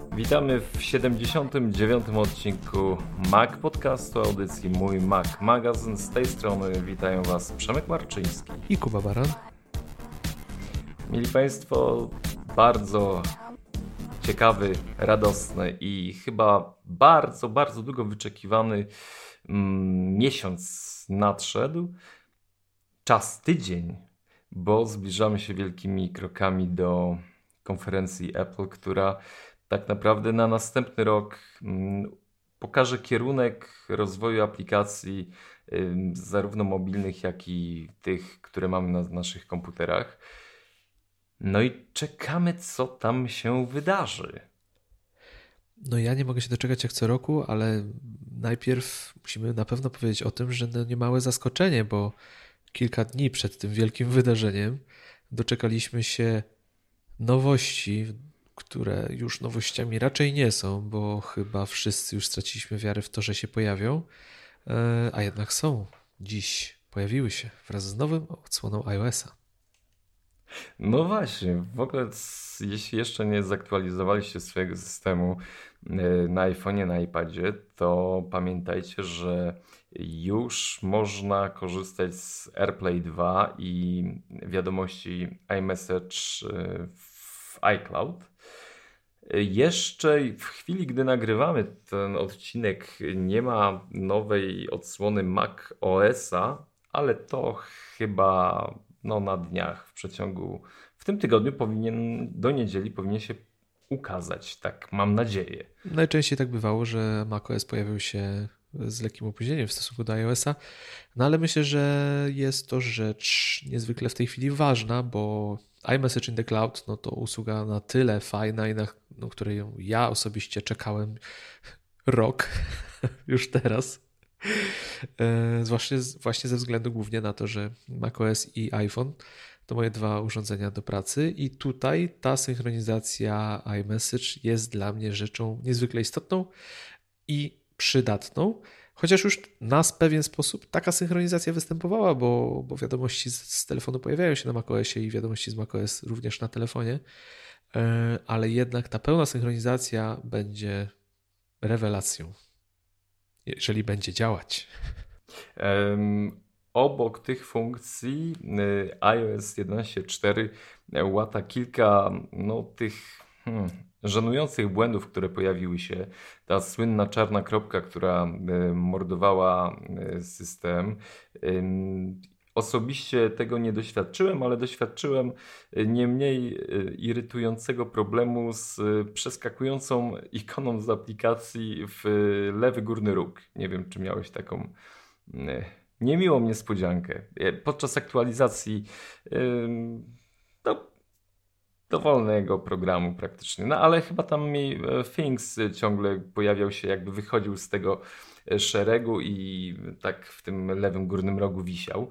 Witamy w 79. odcinku Mac Podcastu, audycji Mój Mac Magazyn. Z tej strony witają Was Przemek Marczyński i Kuba Baran. Mili Państwo, bardzo ciekawy, radosny i chyba bardzo długo wyczekiwany miesiąc nadszedł. Tydzień, bo zbliżamy się wielkimi krokami do konferencji Apple, która tak naprawdę na następny rok pokaże kierunek rozwoju aplikacji zarówno mobilnych, jak i tych, które mamy na naszych komputerach. No i czekamy, co tam się wydarzy. No ja nie mogę się doczekać jak co roku, ale najpierw musimy na pewno powiedzieć o tym, że niemałe zaskoczenie, bo kilka dni przed tym wielkim wydarzeniem doczekaliśmy się nowości, które już nowościami raczej nie są, bo chyba wszyscy już straciliśmy wiarę w to, że się pojawią, a jednak są. Dziś pojawiły się wraz z nową odsłoną iOS-a. No właśnie, w ogóle jeśli jeszcze nie zaktualizowaliście swojego systemu na iPhone'ie, na iPadzie, to pamiętajcie, że już można korzystać z AirPlay 2 i wiadomości iMessage w iCloud. Jeszcze w chwili, gdy nagrywamy ten odcinek, nie ma nowej odsłony macOS-a, ale to chyba na dniach, w tym tygodniu do niedzieli powinien się ukazać, tak mam nadzieję. Najczęściej tak bywało, że macOS pojawił się z lekkim opóźnieniem w stosunku do iOS-a, no ale myślę, że jest to rzecz niezwykle w tej chwili ważna, bo iMessage in the Cloud to usługa na tyle fajna i na której ja osobiście czekałem rok już teraz. Właśnie ze względu głównie na to, że macOS i iPhone to moje dwa urządzenia do pracy i tutaj ta synchronizacja iMessage jest dla mnie rzeczą niezwykle istotną i przydatną, chociaż już na pewien sposób taka synchronizacja występowała, bo wiadomości z telefonu pojawiają się na macOSie i wiadomości z macOS również na telefonie, ale jednak ta pełna synchronizacja będzie rewelacją, jeżeli będzie działać. Obok tych funkcji iOS 11.4 łata kilka tych żenujących błędów, które pojawiły się. Ta słynna czarna kropka, która mordowała system. Osobiście tego nie doświadczyłem, ale doświadczyłem nie mniej irytującego problemu z przeskakującą ikoną z aplikacji w lewy górny róg. Nie wiem, czy miałeś taką niemiłą niespodziankę. Podczas aktualizacji dowolnego programu praktycznie. No ale chyba tam mi Things ciągle pojawiał się, jakby wychodził z tego szeregu i tak w tym lewym górnym rogu wisiał.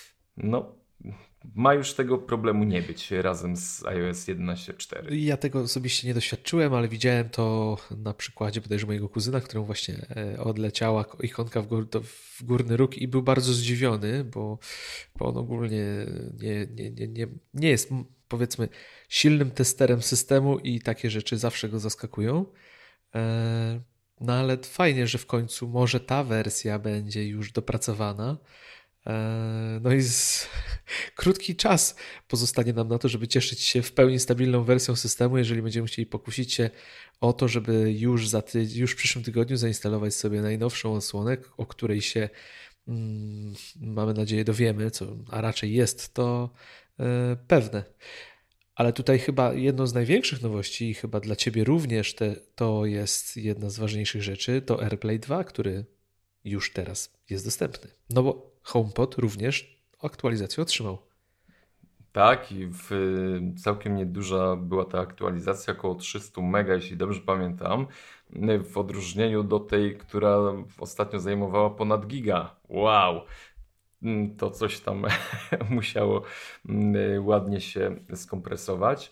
Ma już tego problemu nie być razem z iOS 11.4. Ja tego osobiście nie doświadczyłem, ale widziałem to na przykładzie bodajże mojego kuzyna, któremu właśnie odleciała ikonka w górny róg i był bardzo zdziwiony, bo on ogólnie nie jest, powiedzmy, silnym testerem systemu i takie rzeczy zawsze go zaskakują. No ale fajnie, że w końcu może ta wersja będzie już dopracowana. No i krótki czas pozostanie nam na to, żeby cieszyć się w pełni stabilną wersją systemu, jeżeli będziemy chcieli pokusić się o to, żeby już w przyszłym tygodniu zainstalować sobie najnowszą odsłonę, o której się mamy nadzieję dowiemy, a raczej jest to pewne. Ale tutaj chyba jedną z największych nowości i chyba dla Ciebie również to jest jedna z ważniejszych rzeczy, to AirPlay 2, który już teraz jest dostępny. No bo HomePod również aktualizację otrzymał. Tak, i całkiem nieduża była ta aktualizacja, około 300 MB, jeśli dobrze pamiętam, w odróżnieniu do tej, która ostatnio zajmowała ponad giga. Wow! To coś tam musiało ładnie się skompresować.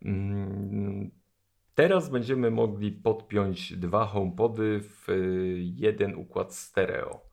Teraz będziemy mogli podpiąć dwa HomePody w jeden układ stereo.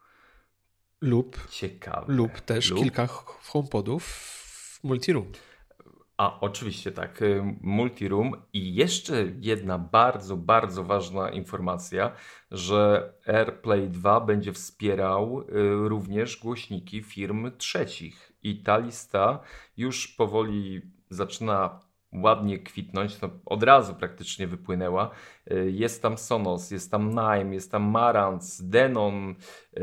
Ciekawe. Lub też kilka HomePodów w multiroom. A oczywiście tak, Multiroom i jeszcze jedna bardzo, bardzo ważna informacja, że AirPlay 2 będzie wspierał również głośniki firm trzecich i ta lista już powoli zaczyna ładnie kwitnąć, no od razu praktycznie wypłynęła. Jest tam Sonos, jest tam Naim, jest tam Marantz, Denon,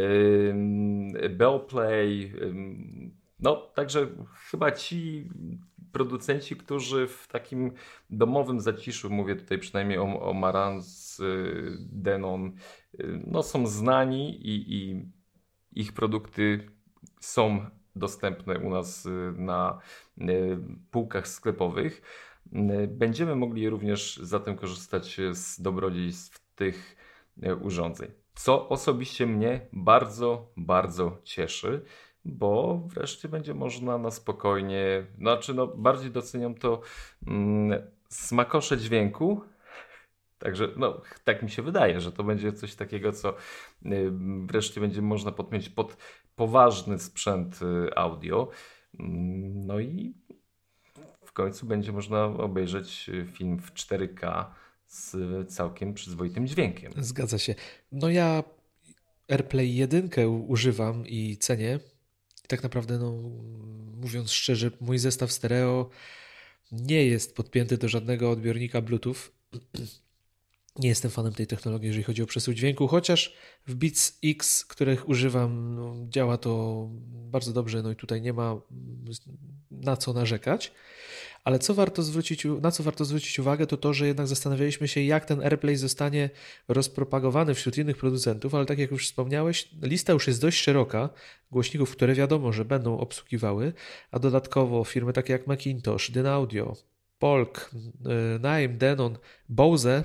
Bellplay, no także chyba ci producenci, którzy w takim domowym zaciszu, mówię tutaj przynajmniej o Marantz, Denon, no są znani i ich produkty są dostępne u nas na półkach sklepowych. Będziemy mogli również zatem korzystać z dobrodziejstw tych urządzeń. Co osobiście mnie bardzo, bardzo cieszy, bo wreszcie będzie można na spokojnie, znaczy no bardziej doceniam to smakosze dźwięku. Także no, tak mi się wydaje, że to będzie coś takiego, co wreszcie będzie można podpiąć pod poważny sprzęt audio. No i w końcu będzie można obejrzeć film w 4K z całkiem przyzwoitym dźwiękiem. Zgadza się. No ja AirPlay 1 używam i cenię. I tak naprawdę, no, mówiąc szczerze, mój zestaw stereo nie jest podpięty do żadnego odbiornika Bluetooth. Nie jestem fanem tej technologii, jeżeli chodzi o przesył dźwięku, chociaż w Beats X, których używam, no, działa to bardzo dobrze, no i tutaj nie ma na co narzekać. Ale na co warto zwrócić uwagę, to to, że jednak zastanawialiśmy się, jak ten AirPlay zostanie rozpropagowany wśród innych producentów, ale tak jak już wspomniałeś, lista już jest dość szeroka głośników, które wiadomo, że będą obsługiwały, a dodatkowo firmy takie jak Macintosh, Dynaudio, Polk, Naim, Denon, Bose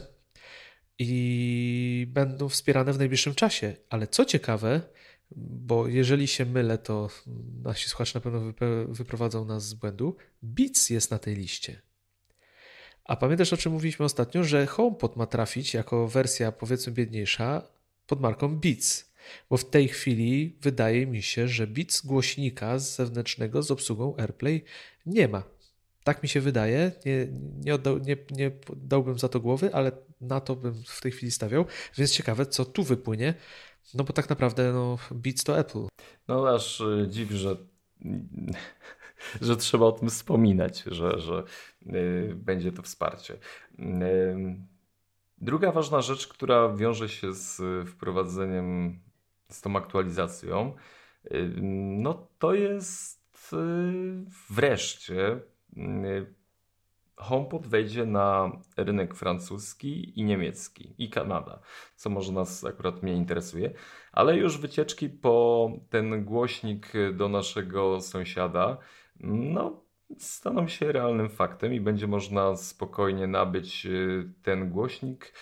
i będą wspierane w najbliższym czasie. Ale co ciekawe, bo jeżeli się mylę, to nasi słuchacze na pewno wyprowadzą nas z błędu, Beats jest na tej liście. A pamiętasz, o czym mówiliśmy ostatnio, że HomePod ma trafić jako wersja, powiedzmy, biedniejsza pod marką Beats. Bo w tej chwili wydaje mi się, że Beats głośnika zewnętrznego z obsługą AirPlay nie ma. Tak mi się wydaje, nie dałbym za to głowy, ale na to bym w tej chwili stawiał, więc ciekawe, co tu wypłynie, no bo tak naprawdę no, Beats to Apple. No aż dziw, że trzeba o tym wspominać, że będzie to wsparcie. Druga ważna rzecz, która wiąże się z wprowadzeniem, z tą aktualizacją, no to jest wreszcie HomePod wejdzie na rynek francuski i niemiecki i Kanada, co może nas akurat mnie interesuje, ale już wycieczki po ten głośnik do naszego sąsiada, no staną się realnym faktem i będzie można spokojnie nabyć ten głośnik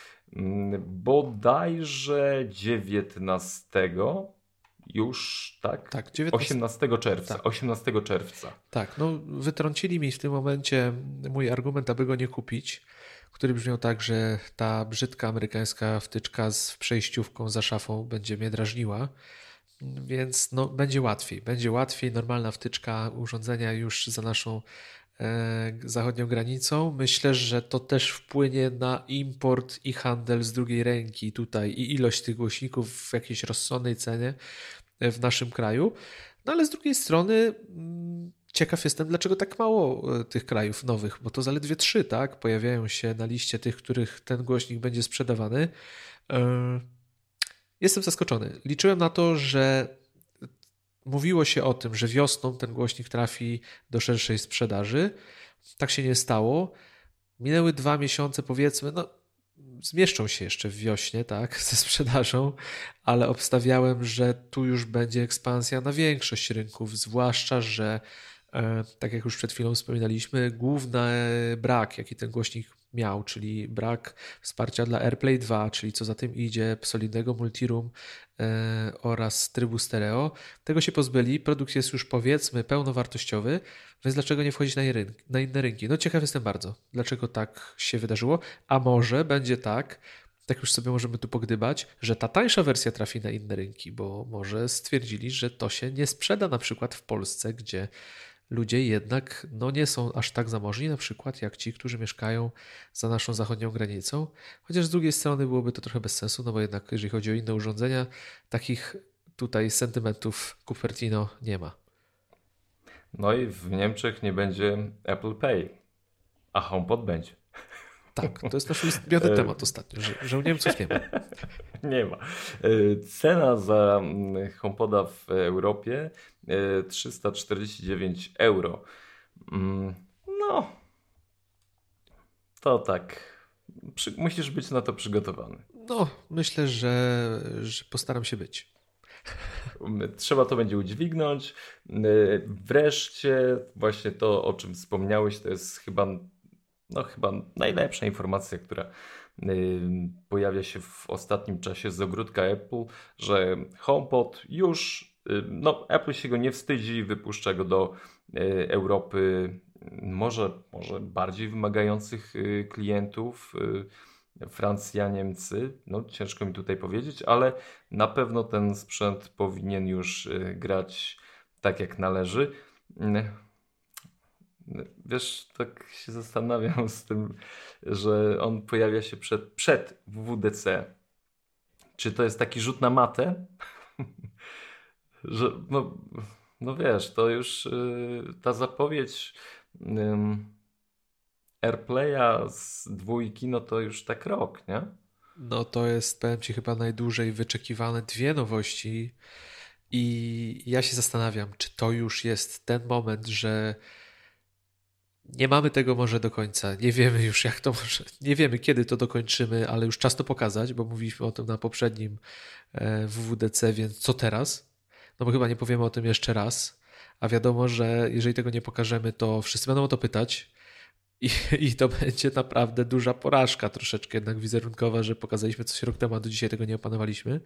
bodajże 19 już, tak? Tak, 18 czerwca. Tak. 18 czerwca. Tak, no wytrącili mi w tym momencie mój argument, aby go nie kupić, który brzmiał tak, że ta brzydka amerykańska wtyczka z przejściówką za szafą będzie mnie drażniła, więc no będzie łatwiej, normalna wtyczka urządzenia już za naszą zachodnią granicą. Myślę, że to też wpłynie na import i handel z drugiej ręki tutaj i ilość tych głośników w jakiejś rozsądnej cenie w naszym kraju. No ale z drugiej strony ciekaw jestem, dlaczego tak mało tych krajów nowych, bo to zaledwie 3, tak? Pojawiają się na liście tych, których ten głośnik będzie sprzedawany. Jestem zaskoczony. Liczyłem na to, że mówiło się o tym, że wiosną ten głośnik trafi do szerszej sprzedaży. Tak się nie stało. Minęły 2 miesiące, powiedzmy, no zmieszczą się jeszcze w wiośnie, tak, ze sprzedażą, ale obstawiałem, że tu już będzie ekspansja na większość rynków, zwłaszcza, że tak jak już przed chwilą wspominaliśmy, główny brak, jaki ten głośnik miał, czyli brak wsparcia dla AirPlay 2, czyli co za tym idzie solidnego multiroom oraz trybu stereo. Tego się pozbyli, produkt jest już powiedzmy pełnowartościowy, więc dlaczego nie wchodzić na inne rynki? No ciekaw jestem bardzo, dlaczego tak się wydarzyło, a może będzie tak już sobie możemy tu pogdybać, że ta tańsza wersja trafi na inne rynki, bo może stwierdzili, że to się nie sprzeda na przykład w Polsce, gdzie ludzie jednak no, nie są aż tak zamożni, na przykład jak ci, którzy mieszkają za naszą zachodnią granicą. Chociaż z drugiej strony byłoby to trochę bez sensu, no bo jednak jeżeli chodzi o inne urządzenia, takich tutaj sentymentów Cupertino nie ma. No i w Niemczech nie będzie Apple Pay, a HomePod będzie. Tak, to jest nasz ulubiony temat ostatnio, że u Niemców nie ma. Nie ma. Cena za HomePoda w Europie 349 euro. No, to tak. Musisz być na to przygotowany. No, myślę, że postaram się być. Trzeba to będzie udźwignąć. Wreszcie właśnie to, o czym wspomniałeś, to jest chyba najlepsza informacja, która pojawia się w ostatnim czasie z ogródka Apple, że HomePod już, Apple się go nie wstydzi, wypuszcza go do Europy, może bardziej wymagających klientów, Francja, Niemcy, no ciężko mi tutaj powiedzieć, ale na pewno ten sprzęt powinien już grać tak jak należy. Wiesz, tak się zastanawiam z tym, że on pojawia się przed WWDC. Czy to jest taki rzut na matę? Że, no wiesz, to już ta zapowiedź AirPlaya z 2, no to już tak rok, nie? No to jest, powiem Ci, chyba najdłużej wyczekiwane 2 nowości i ja się zastanawiam, czy to już jest ten moment, że nie mamy tego może do końca. Nie wiemy już jak to może, nie wiemy kiedy to dokończymy, ale już czas to pokazać, bo mówiliśmy o tym na poprzednim WWDC, więc co teraz? No bo chyba nie powiemy o tym jeszcze raz, a wiadomo, że jeżeli tego nie pokażemy, to wszyscy będą o to pytać i to będzie naprawdę duża porażka troszeczkę jednak wizerunkowa, że pokazaliśmy coś rok temu, a do dzisiaj tego nie opanowaliśmy.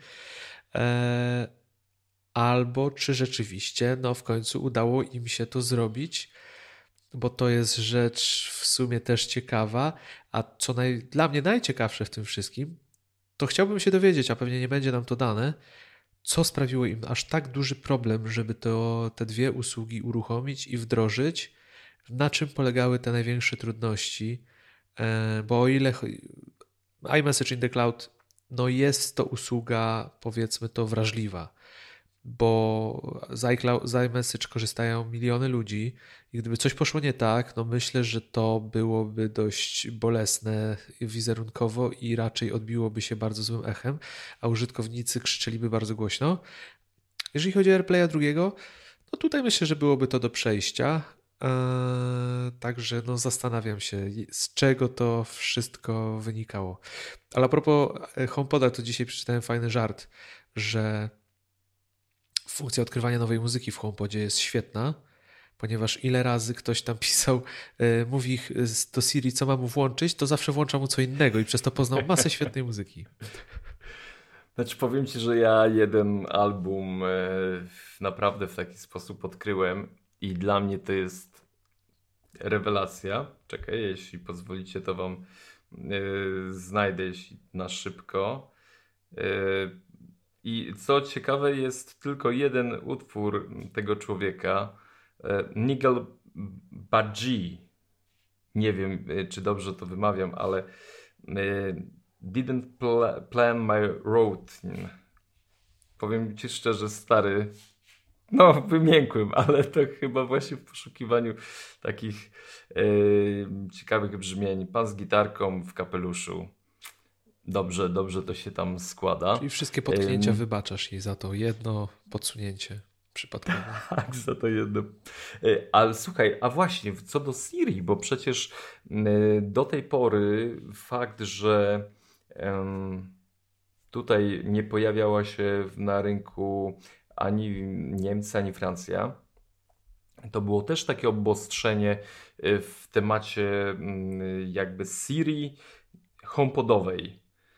Albo czy rzeczywiście w końcu udało im się to zrobić, bo to jest rzecz w sumie też ciekawa, a co dla mnie najciekawsze w tym wszystkim, to chciałbym się dowiedzieć, a pewnie nie będzie nam to dane, co sprawiło im aż tak duży problem, żeby te 2 usługi uruchomić i wdrożyć, na czym polegały te największe trudności, bo o ile iMessage in the Cloud, no jest to usługa, powiedzmy to, wrażliwa, bo z iMessage korzystają miliony ludzi i gdyby coś poszło nie tak, no myślę, że to byłoby dość bolesne wizerunkowo i raczej odbiłoby się bardzo złym echem, a użytkownicy krzyczeliby bardzo głośno. Jeżeli chodzi o AirPlaya drugiego, no tutaj myślę, że byłoby to do przejścia. Także zastanawiam się, z czego to wszystko wynikało. Ale a propos HomePoda, to dzisiaj przeczytałem fajny żart, że funkcja odkrywania nowej muzyki w HomePodzie jest świetna, ponieważ ile razy ktoś tam pisał, mówi do Siri, co ma mu włączyć, to zawsze włącza mu co innego i przez to poznał masę świetnej muzyki. Znaczy powiem Ci, że ja jeden album naprawdę w taki sposób odkryłem i dla mnie to jest rewelacja. Czekaj, jeśli pozwolicie, to Wam znajdę jeśli na szybko. I co ciekawe, jest tylko jeden utwór tego człowieka, Nigel Badji. Nie wiem, czy dobrze to wymawiam, ale Didn't plan my routine. Powiem Ci szczerze, stary, wymiękłem, ale to chyba właśnie w poszukiwaniu takich ciekawych brzmień. Pan z gitarką w kapeluszu. Dobrze to się tam składa. Czyli wszystkie potknięcia wybaczasz jej za to jedno podsunięcie przypadkowe. Tak, za to jedno. Ale słuchaj, a właśnie, co do Siri, bo przecież do tej pory fakt, że tutaj nie pojawiała się na rynku ani Niemcy, ani Francja, to było też takie obostrzenie w temacie jakby Siri HomePodowej.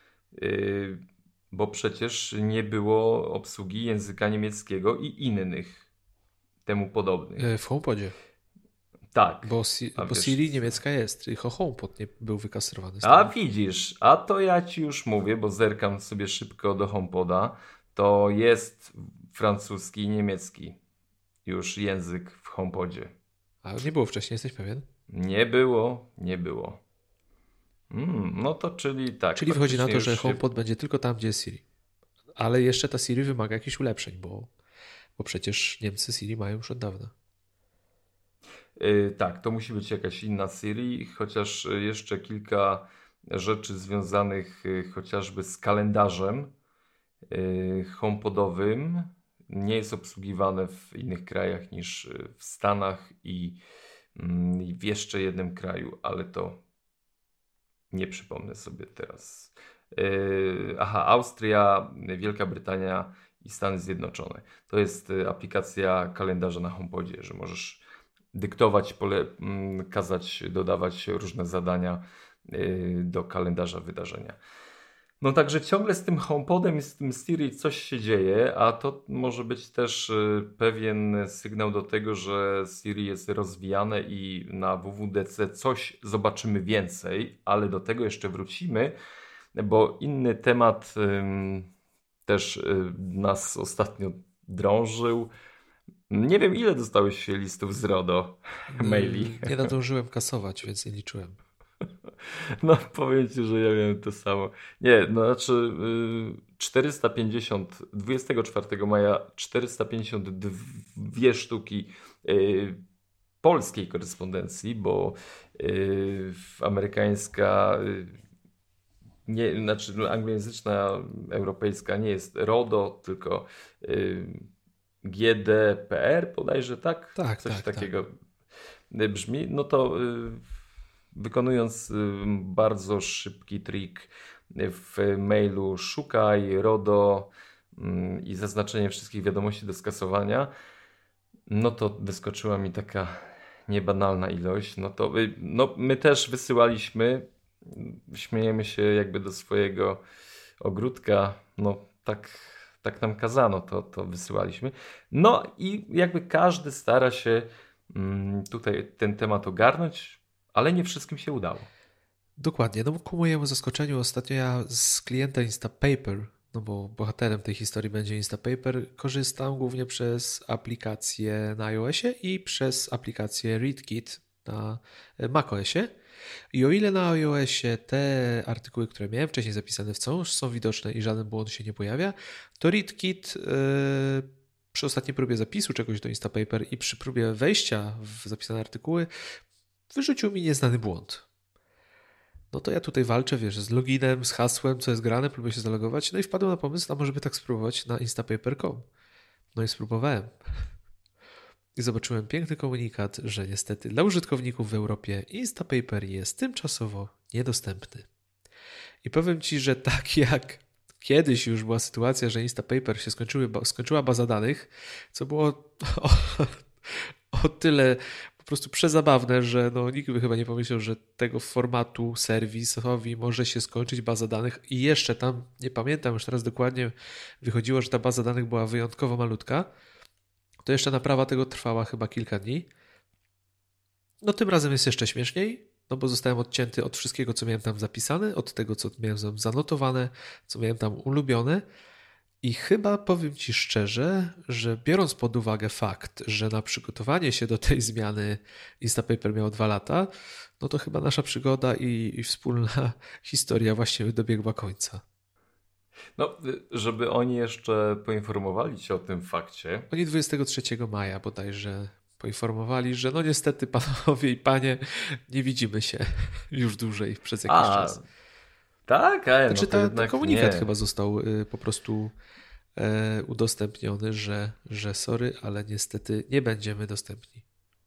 Bo przecież nie było obsługi języka niemieckiego i innych temu podobnych. W HomePodzie. Tak. Bo Siri niemiecka jest, tylko HomePod nie był wykastrowany. A widzisz, a to ja Ci już mówię, bo zerkam sobie szybko do HomePoda, to jest francuski i niemiecki już język w HomePodzie. A nie było wcześniej, jesteś pewien? Nie było, nie było. No to czyli tak. Czyli wychodzi na to, faktycznie że już się... HomePod będzie tylko tam, gdzie jest Siri. Ale jeszcze ta Siri wymaga jakichś ulepszeń, bo przecież Niemcy Siri mają już od dawna. Tak, to musi być jakaś inna Siri, chociaż jeszcze kilka rzeczy związanych chociażby z kalendarzem HomePodowym nie jest obsługiwane w innych krajach niż w Stanach i w jeszcze jednym kraju, ale to nie przypomnę sobie teraz. Austria, Wielka Brytania i Stany Zjednoczone. To jest aplikacja kalendarza na HomePodzie, że możesz dyktować, kazać dodawać różne zadania do kalendarza wydarzenia. No także ciągle z tym HomePodem i z tym Siri coś się dzieje, a to może być też pewien sygnał do tego, że Siri jest rozwijane i na WWDC coś zobaczymy więcej, ale do tego jeszcze wrócimy, bo inny temat też nas ostatnio drążył. Nie wiem, ile dostałeś się listów z RODO maili. Nie nadążyłem kasować, więc nie liczyłem. No powiem Ci, że ja miałem to samo. Nie, no znaczy 24 maja 452 sztuki polskiej korespondencji, bo amerykańska, nie, znaczy anglojęzyczna, europejska nie jest RODO, tylko GDPR bodajże, tak? Tak, Coś tak, takiego brzmi. No to wykonując bardzo szybki trik w mailu szukaj RODO i zaznaczenie wszystkich wiadomości do skasowania, no to wyskoczyła mi taka niebanalna ilość. No to my też wysyłaliśmy, śmiejemy się jakby do swojego ogródka, no tak nam kazano, to wysyłaliśmy. No i jakby każdy stara się tutaj ten temat ogarnąć, ale nie wszystkim się udało. Dokładnie. No ku mojemu zaskoczeniu ostatnio ja z klienta Instapaper, no bo bohaterem tej historii będzie Instapaper, korzystam głównie przez aplikację na iOSie i przez aplikację ReadKit na macOSie. I o ile na iOSie te artykuły, które miałem wcześniej zapisane wciąż są widoczne i żaden błąd się nie pojawia, to ReadKit przy ostatniej próbie zapisu czegoś do Instapaper i przy próbie wejścia w zapisane artykuły wyrzucił mi nieznany błąd. No to ja tutaj walczę, wiesz, z loginem, z hasłem, co jest grane, próbuję się zalogować, no i wpadłem na pomysł, a może by tak spróbować na instapaper.com. No i spróbowałem. I zobaczyłem piękny komunikat, że niestety dla użytkowników w Europie Instapaper jest tymczasowo niedostępny. I powiem Ci, że tak jak kiedyś już była sytuacja, że Instapaper się skończyła baza danych, co było o tyle po prostu przezabawne, że no, nikt by chyba nie pomyślał, że tego formatu serwisowi może się skończyć baza danych i jeszcze tam, nie pamiętam już teraz dokładnie, wychodziło, że ta baza danych była wyjątkowo malutka, to jeszcze naprawa tego trwała chyba kilka dni. No tym razem jest jeszcze śmieszniej, no bo zostałem odcięty od wszystkiego, co miałem tam zapisane, od tego, co miałem tam zanotowane, co miałem tam ulubione. I chyba powiem Ci szczerze, że biorąc pod uwagę fakt, że na przygotowanie się do tej zmiany Instapaper miało 2 lata, no to chyba nasza przygoda i wspólna historia właśnie dobiegła końca. No, żeby oni jeszcze poinformowali Cię o tym fakcie. Oni 23 maja bodajże poinformowali, że no niestety panowie i panie, nie widzimy się już dłużej przez jakiś czas. Tak? Znaczy no to ten komunikat nie. chyba został po prostu udostępniony, że sorry, ale niestety nie będziemy dostępni.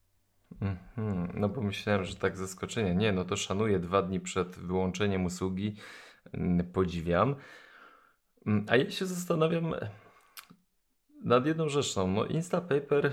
No bo myślałem, że tak zaskoczenie. Nie, no to szanuję 2 dni przed wyłączeniem usługi. Podziwiam. A ja się zastanawiam nad jedną rzeczą. No Instapaper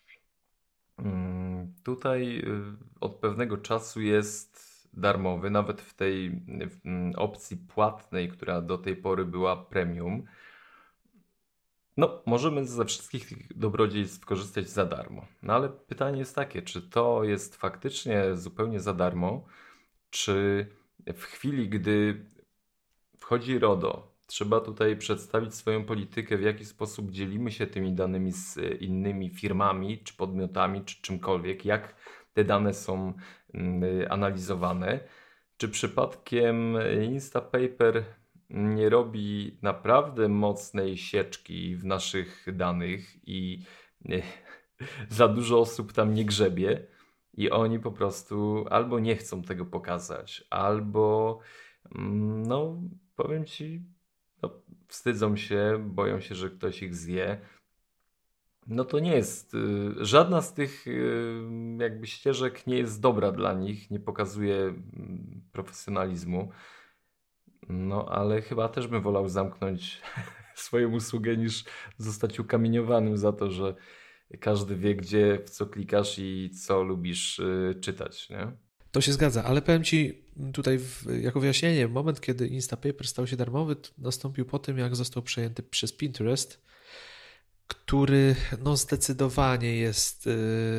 tutaj od pewnego czasu jest darmowy, nawet w tej opcji płatnej, która do tej pory była premium. No, możemy ze wszystkich tych dobrodziejstw korzystać za darmo. No ale pytanie jest takie, czy to jest faktycznie zupełnie za darmo, czy w chwili, gdy wchodzi RODO, trzeba tutaj przedstawić swoją politykę, w jaki sposób dzielimy się tymi danymi z innymi firmami, czy podmiotami, czy czymkolwiek, jak te dane są analizowane. Czy przypadkiem Instapaper nie robi naprawdę mocnej sieczki w naszych danych i za dużo osób tam nie grzebie i oni po prostu albo nie chcą tego pokazać, albo no powiem ci, no, wstydzą się, boją się, że ktoś ich zje. No to nie jest, żadna z tych jakby ścieżek nie jest dobra dla nich, nie pokazuje profesjonalizmu. No ale chyba też bym wolał zamknąć swoją usługę niż zostać ukamieniowanym za to, że każdy wie, gdzie, w co klikasz i co lubisz czytać, nie? To się zgadza, ale powiem Ci tutaj jako wyjaśnienie, moment, kiedy Instapaper stał się darmowy, nastąpił po tym, jak został przejęty przez Pinterest, który no zdecydowanie jest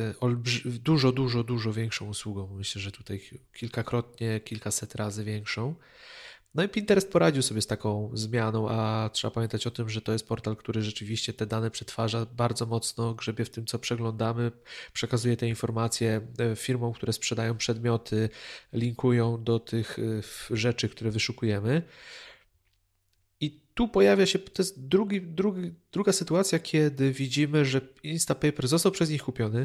dużo większą usługą. Myślę, że tutaj kilkakrotnie, kilkaset razy większą. No i Pinterest poradził sobie z taką zmianą, a trzeba pamiętać o tym, że to jest portal, który rzeczywiście te dane przetwarza bardzo mocno, grzebie w tym, co przeglądamy, przekazuje te informacje firmom, które sprzedają przedmioty, linkują do tych rzeczy, które wyszukujemy. I tu pojawia się, to jest druga sytuacja, kiedy widzimy, że Instapaper został przez nich kupiony.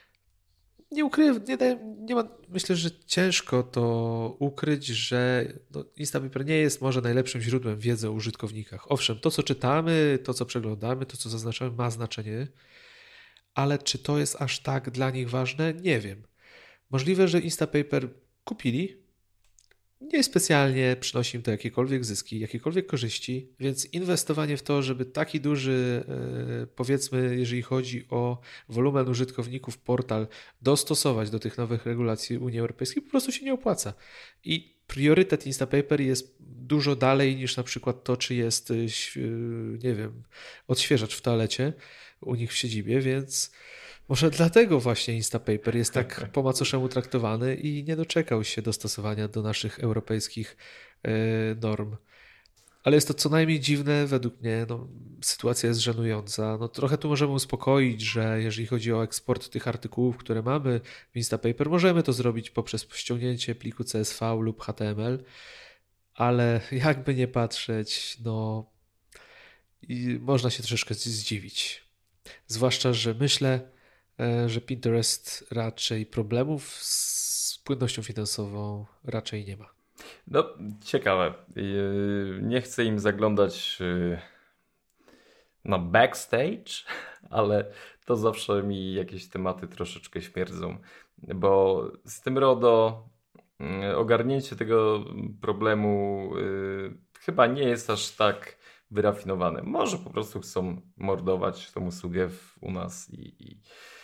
Nie ma, myślę, że ciężko to ukryć, że no, Instapaper nie jest może najlepszym źródłem wiedzy o użytkownikach. Owszem, to co czytamy, to co przeglądamy, to co zaznaczamy ma znaczenie, ale czy to jest aż tak dla nich ważne? Nie wiem. Możliwe, że Instapaper kupili, nie specjalnie przynosi im to jakiekolwiek zyski, jakiekolwiek korzyści, więc inwestowanie w to, żeby taki duży, powiedzmy, jeżeli chodzi o wolumen użytkowników, portal dostosować do tych nowych regulacji Unii Europejskiej, po prostu się nie opłaca. I priorytet Instapaper jest dużo dalej niż na przykład to, czy jest, nie wiem, odświeżacz w toalecie u nich w siedzibie, więc może dlatego właśnie Instapaper jest tak po macoszemu traktowany i nie doczekał się dostosowania do naszych europejskich norm. Ale jest to co najmniej dziwne, według mnie no, sytuacja jest żenująca. No, trochę tu możemy uspokoić, że jeżeli chodzi o eksport tych artykułów, które mamy w Instapaper, możemy to zrobić poprzez ściągnięcie pliku CSV lub HTML, ale jakby nie patrzeć, no i można się troszeczkę zdziwić. Zwłaszcza, że myślę, że Pinterest raczej problemów z płynnością finansową raczej nie ma. No, ciekawe. Nie chcę im zaglądać na backstage, ale to zawsze mi jakieś tematy troszeczkę śmierdzą, bo z tym RODO ogarnięcie tego problemu chyba nie jest aż tak wyrafinowane. Może po prostu chcą mordować tą usługę u nas i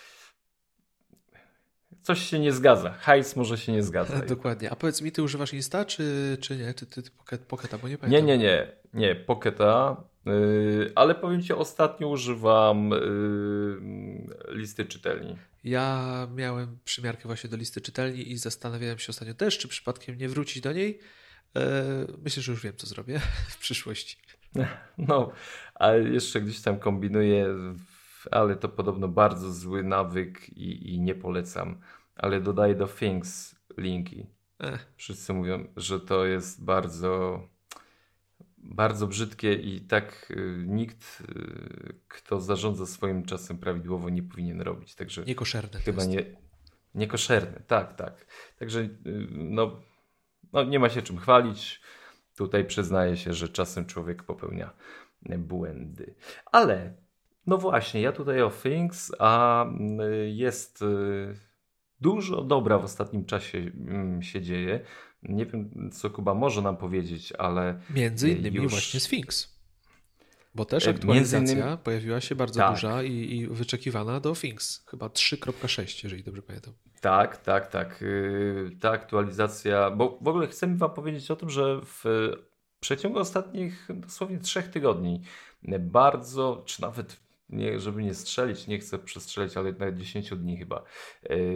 coś się nie zgadza. Hajs może się nie zgadza. Dokładnie. A powiedz mi, ty używasz Insta, czy nie? Ty Pocketa, bo nie pamiętam. Nie, Pocketa, ale powiem Ci, ostatnio używam listy czytelni. Ja miałem przymiarkę właśnie do listy czytelni i zastanawiałem się ostatnio też, czy przypadkiem nie wrócić do niej. Myślę, że już wiem, co zrobię w przyszłości. No, a jeszcze gdzieś tam kombinuję, ale to podobno bardzo zły nawyk i nie polecam. Ale dodaję do Things linki. Wszyscy mówią, że to jest bardzo, bardzo brzydkie i tak nikt, kto zarządza swoim czasem prawidłowo, nie powinien robić. Także niekoszerne. Chyba niekoszerne, tak. Także no, nie ma się czym chwalić. Tutaj przyznaję się, że czasem człowiek popełnia błędy. Ale no właśnie, ja tutaj o Things, a jest dużo dobra w ostatnim czasie się dzieje. Nie wiem, co Kuba może nam powiedzieć, ale między innymi właśnie Things. Bo też aktualizacja pojawiła się bardzo duża i wyczekiwana do Things. Chyba 3.6, jeżeli dobrze pamiętam. Tak. Ta aktualizacja, bo w ogóle chcę wam powiedzieć o tym, że w przeciągu ostatnich dosłownie 3 tygodni bardzo, czy nawet nie, żeby nie strzelić, nie chcę przestrzelić, ale nawet 10 dni chyba,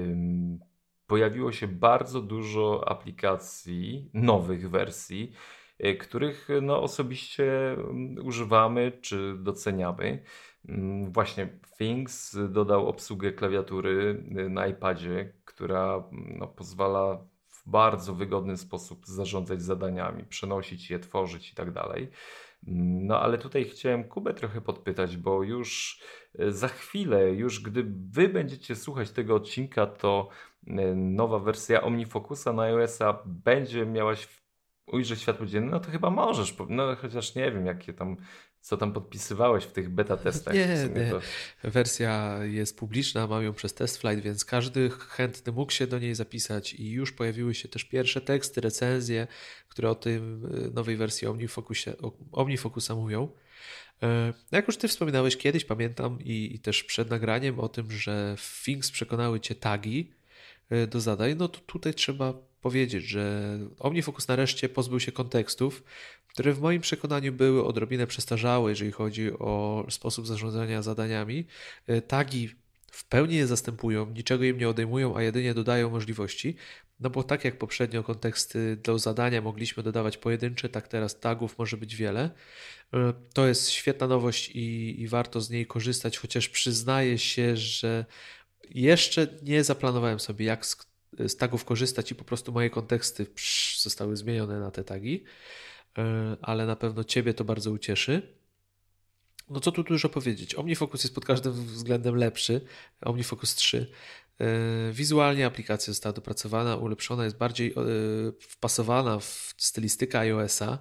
pojawiło się bardzo dużo aplikacji, nowych wersji, których no, osobiście używamy czy doceniamy. Właśnie Things dodał obsługę klawiatury na iPadzie, która no, pozwala w bardzo wygodny sposób zarządzać zadaniami, przenosić je, tworzyć i tak dalej. No ale tutaj chciałem Kubę trochę podpytać, bo już za chwilę, już gdy wy będziecie słuchać tego odcinka, to nowa wersja OmniFocusa na iOS-a będzie miała ujrzeć światło dzienne. No to chyba możesz, no chociaż nie wiem, co tam podpisywałeś w tych beta testach. W Nie, sumie nie. to... Wersja jest publiczna, mam ją przez TestFlight, więc każdy chętny mógł się do niej zapisać i już pojawiły się też pierwsze teksty, recenzje, które o tym nowej wersji OmniFocusa mówią. Jak już ty wspominałeś kiedyś, pamiętam i też przed nagraniem o tym, że w Things przekonały cię tagi do zadań, no to tutaj trzeba powiedzieć, że OmniFocus nareszcie pozbył się kontekstów, które w moim przekonaniu były odrobinę przestarzałe, jeżeli chodzi o sposób zarządzania zadaniami. Tagi w pełni je zastępują, niczego im nie odejmują, a jedynie dodają możliwości. No bo tak jak poprzednio konteksty do zadania mogliśmy dodawać pojedyncze, tak teraz tagów może być wiele. To jest świetna nowość i warto z niej korzystać, chociaż przyznaję się, że jeszcze nie zaplanowałem sobie, jak z tagów korzystać i po prostu moje konteksty zostały zmienione na te tagi, ale na pewno Ciebie to bardzo ucieszy. No co tu dużo powiedzieć. OmniFocus jest pod każdym względem lepszy. OmniFocus 3. Wizualnie aplikacja została dopracowana, ulepszona, jest bardziej wpasowana w stylistykę iOS-a.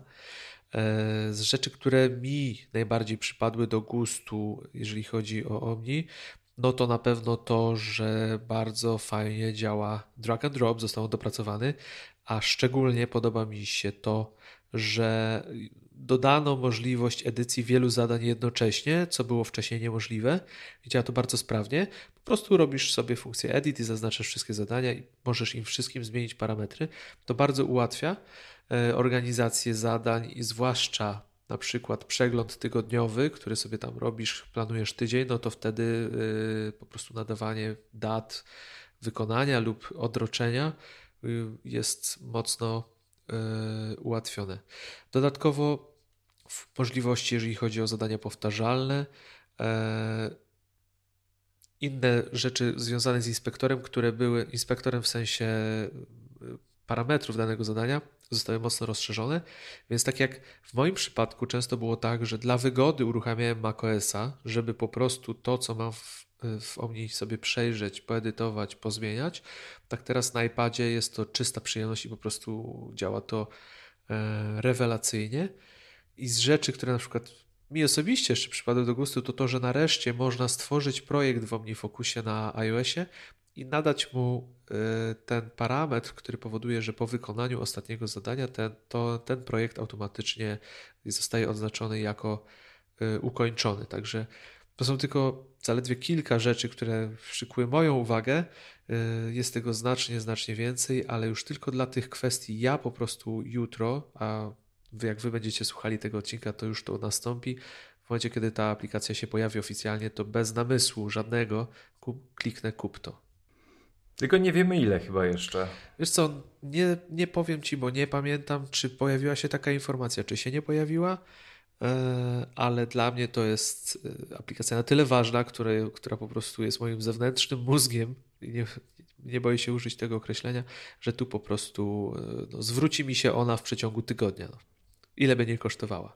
Z rzeczy, które mi najbardziej przypadły do gustu, jeżeli chodzi o Omni, no to na pewno to, że bardzo fajnie działa drag and drop, został on dopracowany, a szczególnie podoba mi się to, że dodano możliwość edycji wielu zadań jednocześnie, co było wcześniej niemożliwe. I działa to bardzo sprawnie. Po prostu robisz sobie funkcję edit i zaznaczasz wszystkie zadania i możesz im wszystkim zmienić parametry. To bardzo ułatwia organizację zadań i zwłaszcza na przykład przegląd tygodniowy, który sobie tam robisz, planujesz tydzień, no to wtedy po prostu nadawanie dat wykonania lub odroczenia jest mocno ułatwione. Dodatkowo możliwości, jeżeli chodzi o zadania powtarzalne, inne rzeczy związane z inspektorem, które były inspektorem w sensie parametrów danego zadania, zostały mocno rozszerzone, więc tak jak w moim przypadku często było tak, że dla wygody uruchamiałem macOSa, żeby po prostu to, co mam w Omni sobie przejrzeć, poedytować, pozmieniać, tak teraz na iPadzie jest to czysta przyjemność i po prostu działa to rewelacyjnie. I z rzeczy, które na przykład mi osobiście jeszcze przypadły do gustu, to to, że nareszcie można stworzyć projekt w OmniFocusie na iOSie i nadać mu ten parametr, który powoduje, że po wykonaniu ostatniego zadania ten projekt automatycznie zostaje oznaczony jako ukończony. Także to są tylko zaledwie kilka rzeczy, które przykuły moją uwagę. Jest tego znacznie więcej, ale już tylko dla tych kwestii ja po prostu jutro, a jak wy będziecie słuchali tego odcinka, to już to nastąpi. W momencie, kiedy ta aplikacja się pojawi oficjalnie, to bez namysłu żadnego kliknę kup to. Tylko nie wiemy ile chyba jeszcze. Wiesz co, nie powiem Ci, bo nie pamiętam, czy pojawiła się taka informacja, czy się nie pojawiła, ale dla mnie to jest aplikacja na tyle ważna, która po prostu jest moim zewnętrznym mózgiem i nie boję się użyć tego określenia, że tu po prostu zwróci mi się ona w przeciągu tygodnia. Ile by nie kosztowała.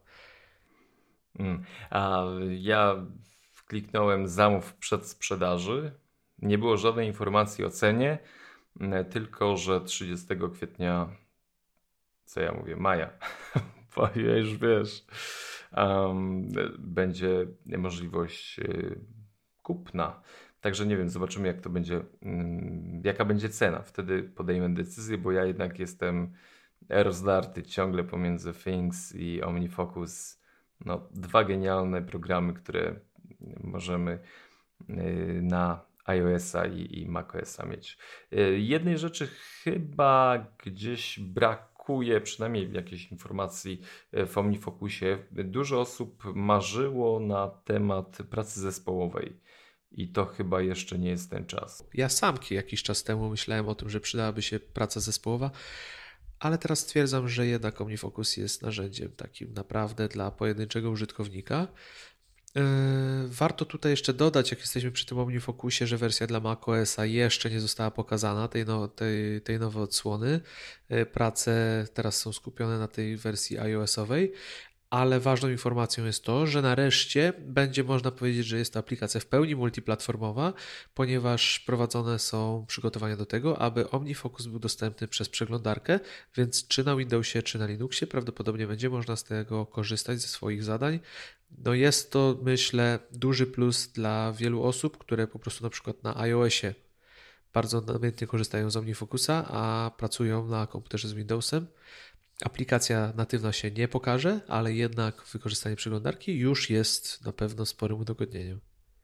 A ja kliknąłem zamów przedsprzedaży. Nie było żadnej informacji o cenie, tylko że 30 kwietnia, co ja mówię, maja, bo już wiesz, będzie możliwość kupna. Także nie wiem, zobaczymy jak to będzie, jaka będzie cena. Wtedy podejmę decyzję, bo ja jednak jestem rozdarty ciągle pomiędzy Things i OmniFocus. No, dwa genialne programy, które możemy na iOS-a i macOS-a mieć. Jednej rzeczy chyba gdzieś brakuje, przynajmniej jakiejś informacji w OmniFocusie. Dużo osób marzyło na temat pracy zespołowej i to chyba jeszcze nie jest ten czas. Ja sam jakiś czas temu myślałem o tym, że przydałaby się praca zespołowa. ale teraz stwierdzam, że jednak OmniFocus jest narzędziem takim naprawdę dla pojedynczego użytkownika. Warto tutaj jeszcze dodać, jak jesteśmy przy tym OmniFocusie, że wersja dla macOSa jeszcze nie została pokazana, tej nowej odsłony. Prace teraz są skupione na tej wersji iOS-owej, ale ważną informacją jest to, że nareszcie będzie można powiedzieć, że jest to aplikacja w pełni multiplatformowa, ponieważ prowadzone są przygotowania do tego, aby OmniFocus był dostępny przez przeglądarkę, więc czy na Windowsie, czy na Linuxie prawdopodobnie będzie można z tego korzystać ze swoich zadań. No jest to, myślę, duży plus dla wielu osób, które po prostu na przykład na iOSie bardzo namiętnie korzystają z OmniFocusa, a pracują na komputerze z Windowsem. Aplikacja natywna się nie pokaże, ale jednak wykorzystanie przeglądarki już jest na pewno sporym udogodnieniem.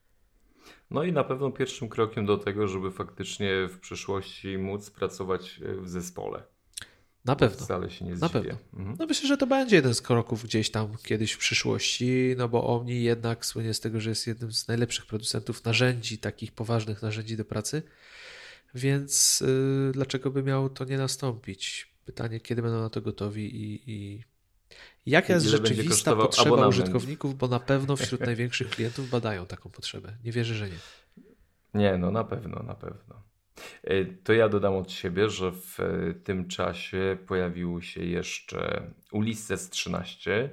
No i na pewno pierwszym krokiem do tego, żeby faktycznie w przyszłości móc pracować w zespole. Na pewno. Wcale się nie Na zdziwię. pewno. No myślę, że to będzie jeden z kroków gdzieś tam kiedyś w przyszłości, no bo Omni jednak słynie z tego, że jest jednym z najlepszych producentów narzędzi, takich poważnych narzędzi do pracy, więc dlaczego by miało to nie nastąpić? Pytanie, kiedy będą na to gotowi i jaka jest Ile będzie rzeczywista kosztował potrzeba abonament? użytkowników, bo na pewno wśród największych klientów badają taką potrzebę. Nie wierzę, że nie. Nie, no na pewno, na pewno. To ja dodam od siebie, że w tym czasie pojawił się jeszcze Ulysses 13,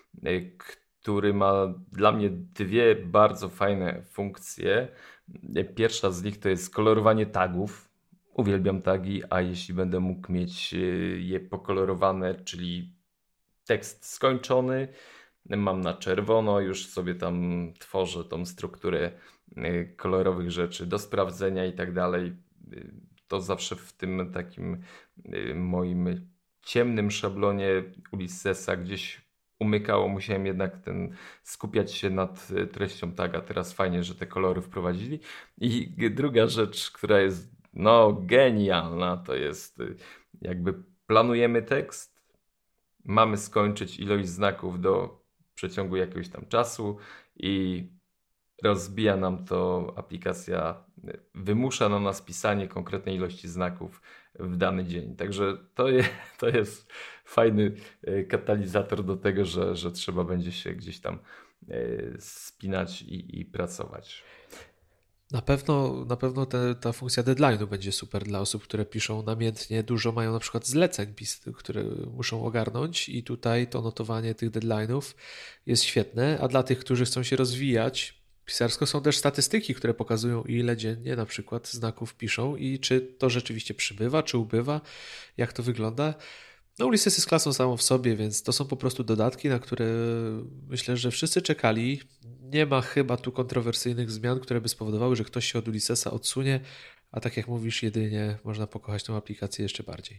który ma dla mnie dwie bardzo fajne funkcje. Pierwsza z nich to jest kolorowanie tagów. Uwielbiam tagi, a jeśli będę mógł mieć je pokolorowane, czyli tekst skończony, mam na czerwono, już sobie tam tworzę tą strukturę kolorowych rzeczy do sprawdzenia i tak dalej. To zawsze w tym takim moim ciemnym szablonie Ulyssesa gdzieś umykało. Musiałem jednak skupiać się nad treścią taga. Teraz fajnie, że te kolory wprowadzili. I druga rzecz, która jest genialna, to jest jakby planujemy tekst, mamy skończyć ilość znaków do przeciągu jakiegoś tam czasu i rozbija nam to aplikacja, wymusza na nas pisanie konkretnej ilości znaków w dany dzień. Także to jest fajny katalizator do tego, że trzeba będzie się gdzieś tam spinać i pracować. Na pewno ta funkcja deadline'u będzie super dla osób, które piszą namiętnie, dużo mają na przykład zleceń, które muszą ogarnąć i tutaj to notowanie tych deadline'ów jest świetne, a dla tych, którzy chcą się rozwijać pisarsko, są też statystyki, które pokazują, ile dziennie na przykład znaków piszą i czy to rzeczywiście przybywa, czy ubywa, jak to wygląda. No, Ulysses jest klasą samą w sobie, więc to są po prostu dodatki, na które myślę, że wszyscy czekali. Nie ma chyba tu kontrowersyjnych zmian, które by spowodowały, że ktoś się od Ulyssesa odsunie, a tak jak mówisz, jedynie można pokochać tę aplikację jeszcze bardziej.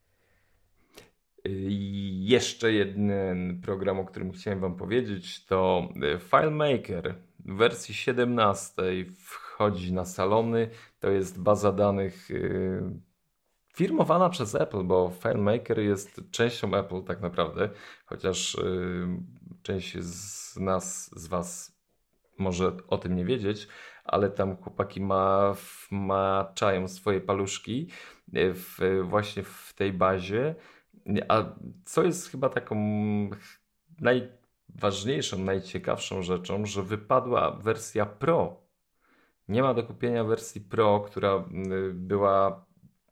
Jeszcze jeden program, o którym chciałem Wam powiedzieć, to FileMaker w wersji 17 wchodzi na salony. To jest baza danych firmowana przez Apple, bo FileMaker jest częścią Apple tak naprawdę, chociaż część z Was może o tym nie wiedzieć, ale tam chłopaki maczają swoje paluszki właśnie w tej bazie. A co jest chyba taką najważniejszą, najciekawszą rzeczą, że wypadła wersja Pro. Nie ma do kupienia wersji Pro, która była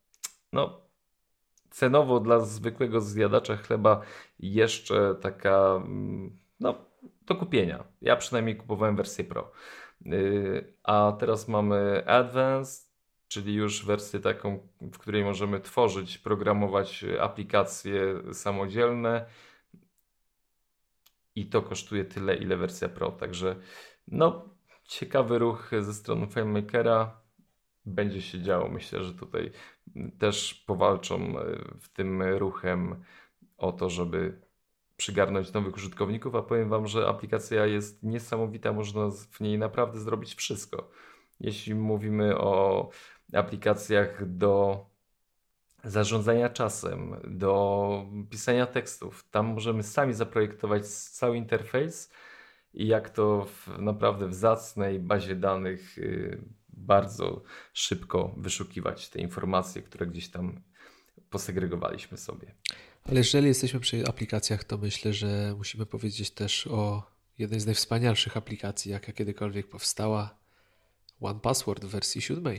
cenowo dla zwykłego zjadacza chleba jeszcze taka do kupienia. Ja przynajmniej kupowałem wersję Pro. A teraz mamy Advanced, czyli już wersję taką, w której możemy tworzyć, programować aplikacje samodzielne i to kosztuje tyle, ile wersja Pro. Także ciekawy ruch ze strony FileMakera. Będzie się działo. Myślę, że tutaj też powalczą w tym ruchem o to, żeby przygarnąć nowych użytkowników, a powiem Wam, że aplikacja jest niesamowita, można w niej naprawdę zrobić wszystko. Jeśli mówimy o aplikacjach do zarządzania czasem, do pisania tekstów, tam możemy sami zaprojektować cały interfejs i jak to naprawdę w zacnej bazie danych bardzo szybko wyszukiwać te informacje, które gdzieś tam posegregowaliśmy sobie. Ale jeżeli jesteśmy przy aplikacjach, to myślę, że musimy powiedzieć też o jednej z najwspanialszych aplikacji, jaka kiedykolwiek powstała. OnePassword w wersji 7.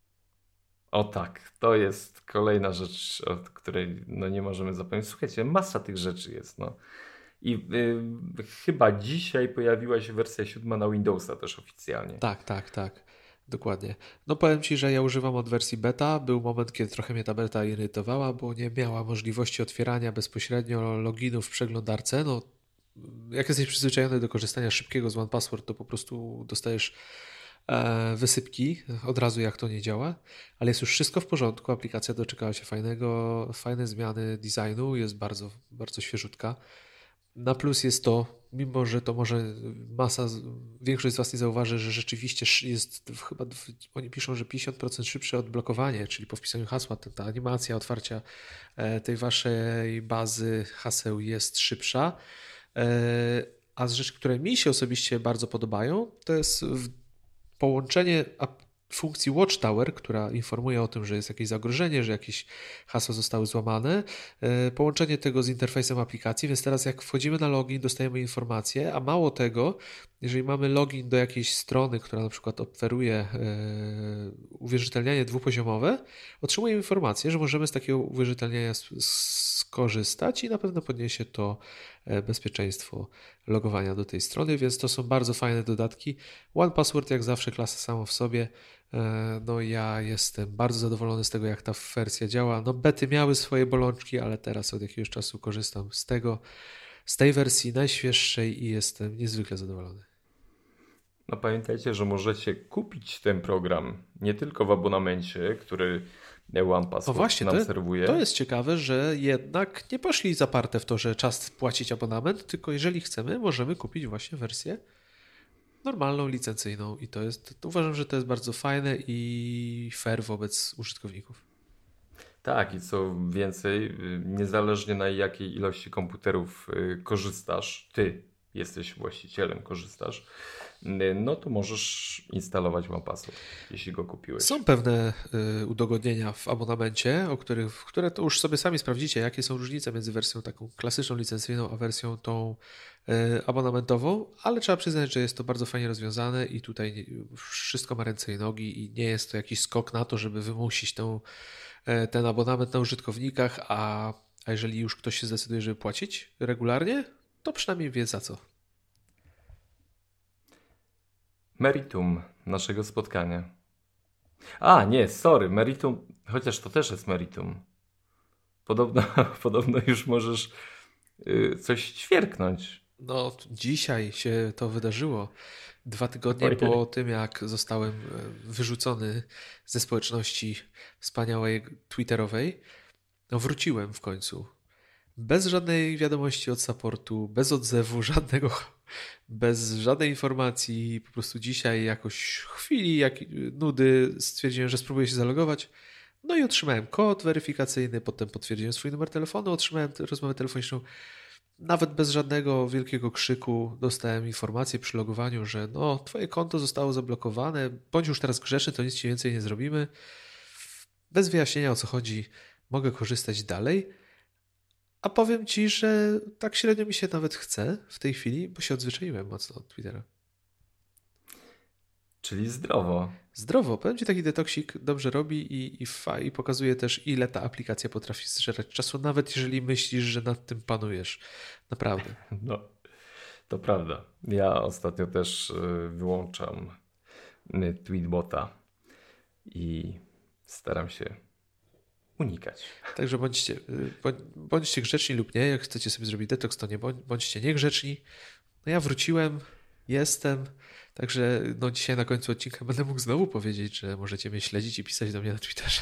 O tak, to jest kolejna rzecz, o której nie możemy zapomnieć. Słuchajcie, masa tych rzeczy jest. I chyba dzisiaj pojawiła się wersja 7 na Windowsa też oficjalnie. Tak. Dokładnie. No powiem Ci, że ja używam od wersji beta. Był moment, kiedy trochę mnie ta beta irytowała, bo nie miała możliwości otwierania bezpośrednio loginu w przeglądarce. No, jak jesteś przyzwyczajony do korzystania szybkiego z OnePassword, to po prostu dostajesz wysypki od razu, jak to nie działa, ale jest już wszystko w porządku. Aplikacja doczekała się fajne zmiany designu, jest bardzo, bardzo świeżutka. Na plus jest to, mimo że to może większość z Was nie zauważy, że rzeczywiście jest chyba, oni piszą, że 50% szybsze odblokowanie, czyli po wpisaniu hasła ta animacja otwarcia tej Waszej bazy haseł jest szybsza. A z rzeczy, które mi się osobiście bardzo podobają, to jest połączenie funkcji Watchtower, która informuje o tym, że jest jakieś zagrożenie, że jakieś hasła zostały złamane, połączenie tego z interfejsem aplikacji, więc teraz jak wchodzimy na login, dostajemy informację, a mało tego, jeżeli mamy login do jakiejś strony, która na przykład oferuje uwierzytelnianie dwupoziomowe, otrzymujemy informację, że możemy z takiego uwierzytelniania skorzystać i na pewno podniesie to bezpieczeństwo logowania do tej strony, więc to są bardzo fajne dodatki. OnePassword jak zawsze klasa samo w sobie. No ja jestem bardzo zadowolony z tego, jak ta wersja działa. No bety miały swoje bolączki, ale teraz od jakiegoś czasu korzystam z tej wersji najświeższej i jestem niezwykle zadowolony. No pamiętajcie, że możecie kupić ten program nie tylko w abonamencie, który OnePassword nam serwuje. To jest ciekawe, że jednak nie poszli zaparte w to, że czas płacić abonament, tylko jeżeli chcemy, możemy kupić właśnie wersję normalną, licencyjną i uważam, że to jest bardzo fajne i fair wobec użytkowników. Tak, i co więcej, niezależnie na jakiej ilości komputerów korzystasz, ty jesteś właścicielem, korzystasz, no to możesz instalować OnePassword, jeśli go kupiłeś. Są pewne udogodnienia w abonamencie, które to już sobie sami sprawdzicie, jakie są różnice między wersją taką klasyczną, licencyjną, a wersją tą abonamentową, ale trzeba przyznać, że jest to bardzo fajnie rozwiązane i tutaj wszystko ma ręce i nogi i nie jest to jakiś skok na to, żeby wymusić ten abonament na użytkownikach, a jeżeli już ktoś się zdecyduje, żeby płacić regularnie, to przynajmniej wie za co. Meritum naszego spotkania. Meritum, chociaż to też jest meritum. Podobno już możesz coś ćwierknąć. No, dzisiaj się to wydarzyło. 2 tygodnie po tym, jak zostałem wyrzucony ze społeczności wspaniałej twitterowej, no wróciłem w końcu. Bez żadnej wiadomości od supportu, bez odzewu żadnego, bez żadnej informacji. Po prostu dzisiaj jakoś w chwili nudy stwierdziłem, że spróbuję się zalogować. No i otrzymałem kod weryfikacyjny, potem potwierdziłem swój numer telefonu, otrzymałem rozmowę telefoniczną. Nawet bez żadnego wielkiego krzyku dostałem informację przy logowaniu, że no, twoje konto zostało zablokowane, bądź już teraz grzeczny, to nic ci więcej nie zrobimy. Bez wyjaśnienia, o co chodzi, mogę korzystać dalej. A powiem Ci, że tak średnio mi się nawet chce w tej chwili, bo się odzwyczaiłem mocno od Twittera. Czyli zdrowo. Zdrowo. Powiem Ci, taki detoksik dobrze robi i pokazuje też, ile ta aplikacja potrafi zżerać czasu, nawet jeżeli myślisz, że nad tym panujesz. Naprawdę. No, to prawda. Ja ostatnio też wyłączam Tweetbota i staram się unikać. Także bądźcie grzeczni lub nie. Jak chcecie sobie zrobić detoks, to nie bądźcie niegrzeczni. No ja wróciłem, jestem. Także no dzisiaj na końcu odcinka będę mógł znowu powiedzieć, że możecie mnie śledzić i pisać do mnie na Twitterze.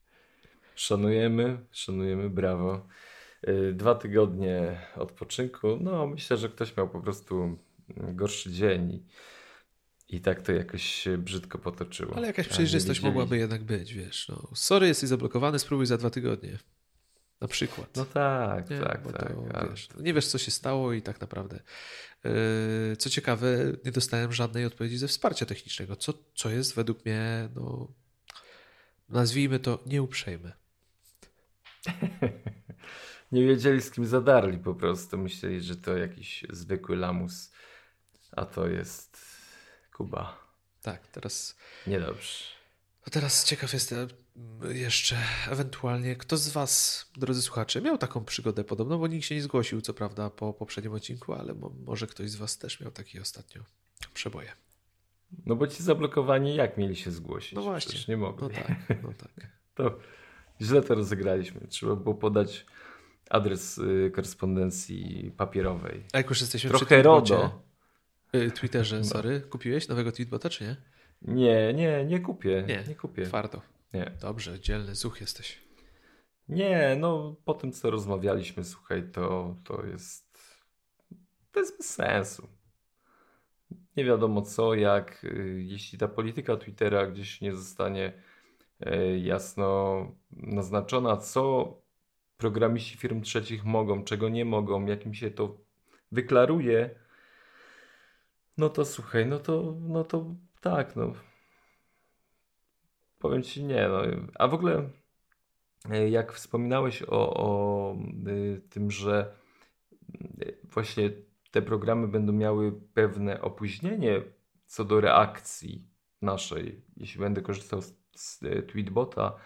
Szanujemy, brawo. 2 tygodnie odpoczynku. No myślę, że ktoś miał po prostu gorszy dzień i tak to jakoś się brzydko potoczyło. Ale jakaś przejrzystość mogłaby jednak być, wiesz. No, sorry, jesteś zablokowany, spróbuj za 2 tygodnie. Na przykład. No tak. Wiesz, nie wiesz, co się stało i tak naprawdę. Co ciekawe, nie dostałem żadnej odpowiedzi ze wsparcia technicznego, co jest według mnie, no, nazwijmy to, nieuprzejme. Nie wiedzieli z kim zadarli po prostu. Myśleli, że to jakiś zwykły lamus, a to jest Kuba. Tak, teraz... Niedobrze. A teraz ciekaw jestem jeszcze ewentualnie, kto z was, drodzy słuchacze, miał taką przygodę podobną, bo nikt się nie zgłosił, co prawda, po poprzednim odcinku, ale może ktoś z was też miał taki ostatnio przeboje. No bo ci zablokowani jak mieli się zgłosić? No właśnie. Przecież nie mogli. No tak. To źle to rozegraliśmy. Trzeba było podać adres korespondencji papierowej. A jak już jesteśmy Trochę przy RODO. Twitterze, sorry, kupiłeś nowego tweetbota, czy nie? Nie kupię. Nie kupię. Twardo. Nie. Dobrze, dzielny zuch jesteś. Nie, no po tym co rozmawialiśmy, słuchaj, to jest bez sensu. Nie wiadomo co, jak, jeśli ta polityka Twittera gdzieś nie zostanie jasno naznaczona, co programiści firm trzecich mogą, czego nie mogą, jak im się to wyklaruje, no to słuchaj, no to tak, no. Powiem ci nie, no. A w ogóle jak wspominałeś o tym, że właśnie te programy będą miały pewne opóźnienie co do reakcji naszej, jeśli będę korzystał z Tweetbota.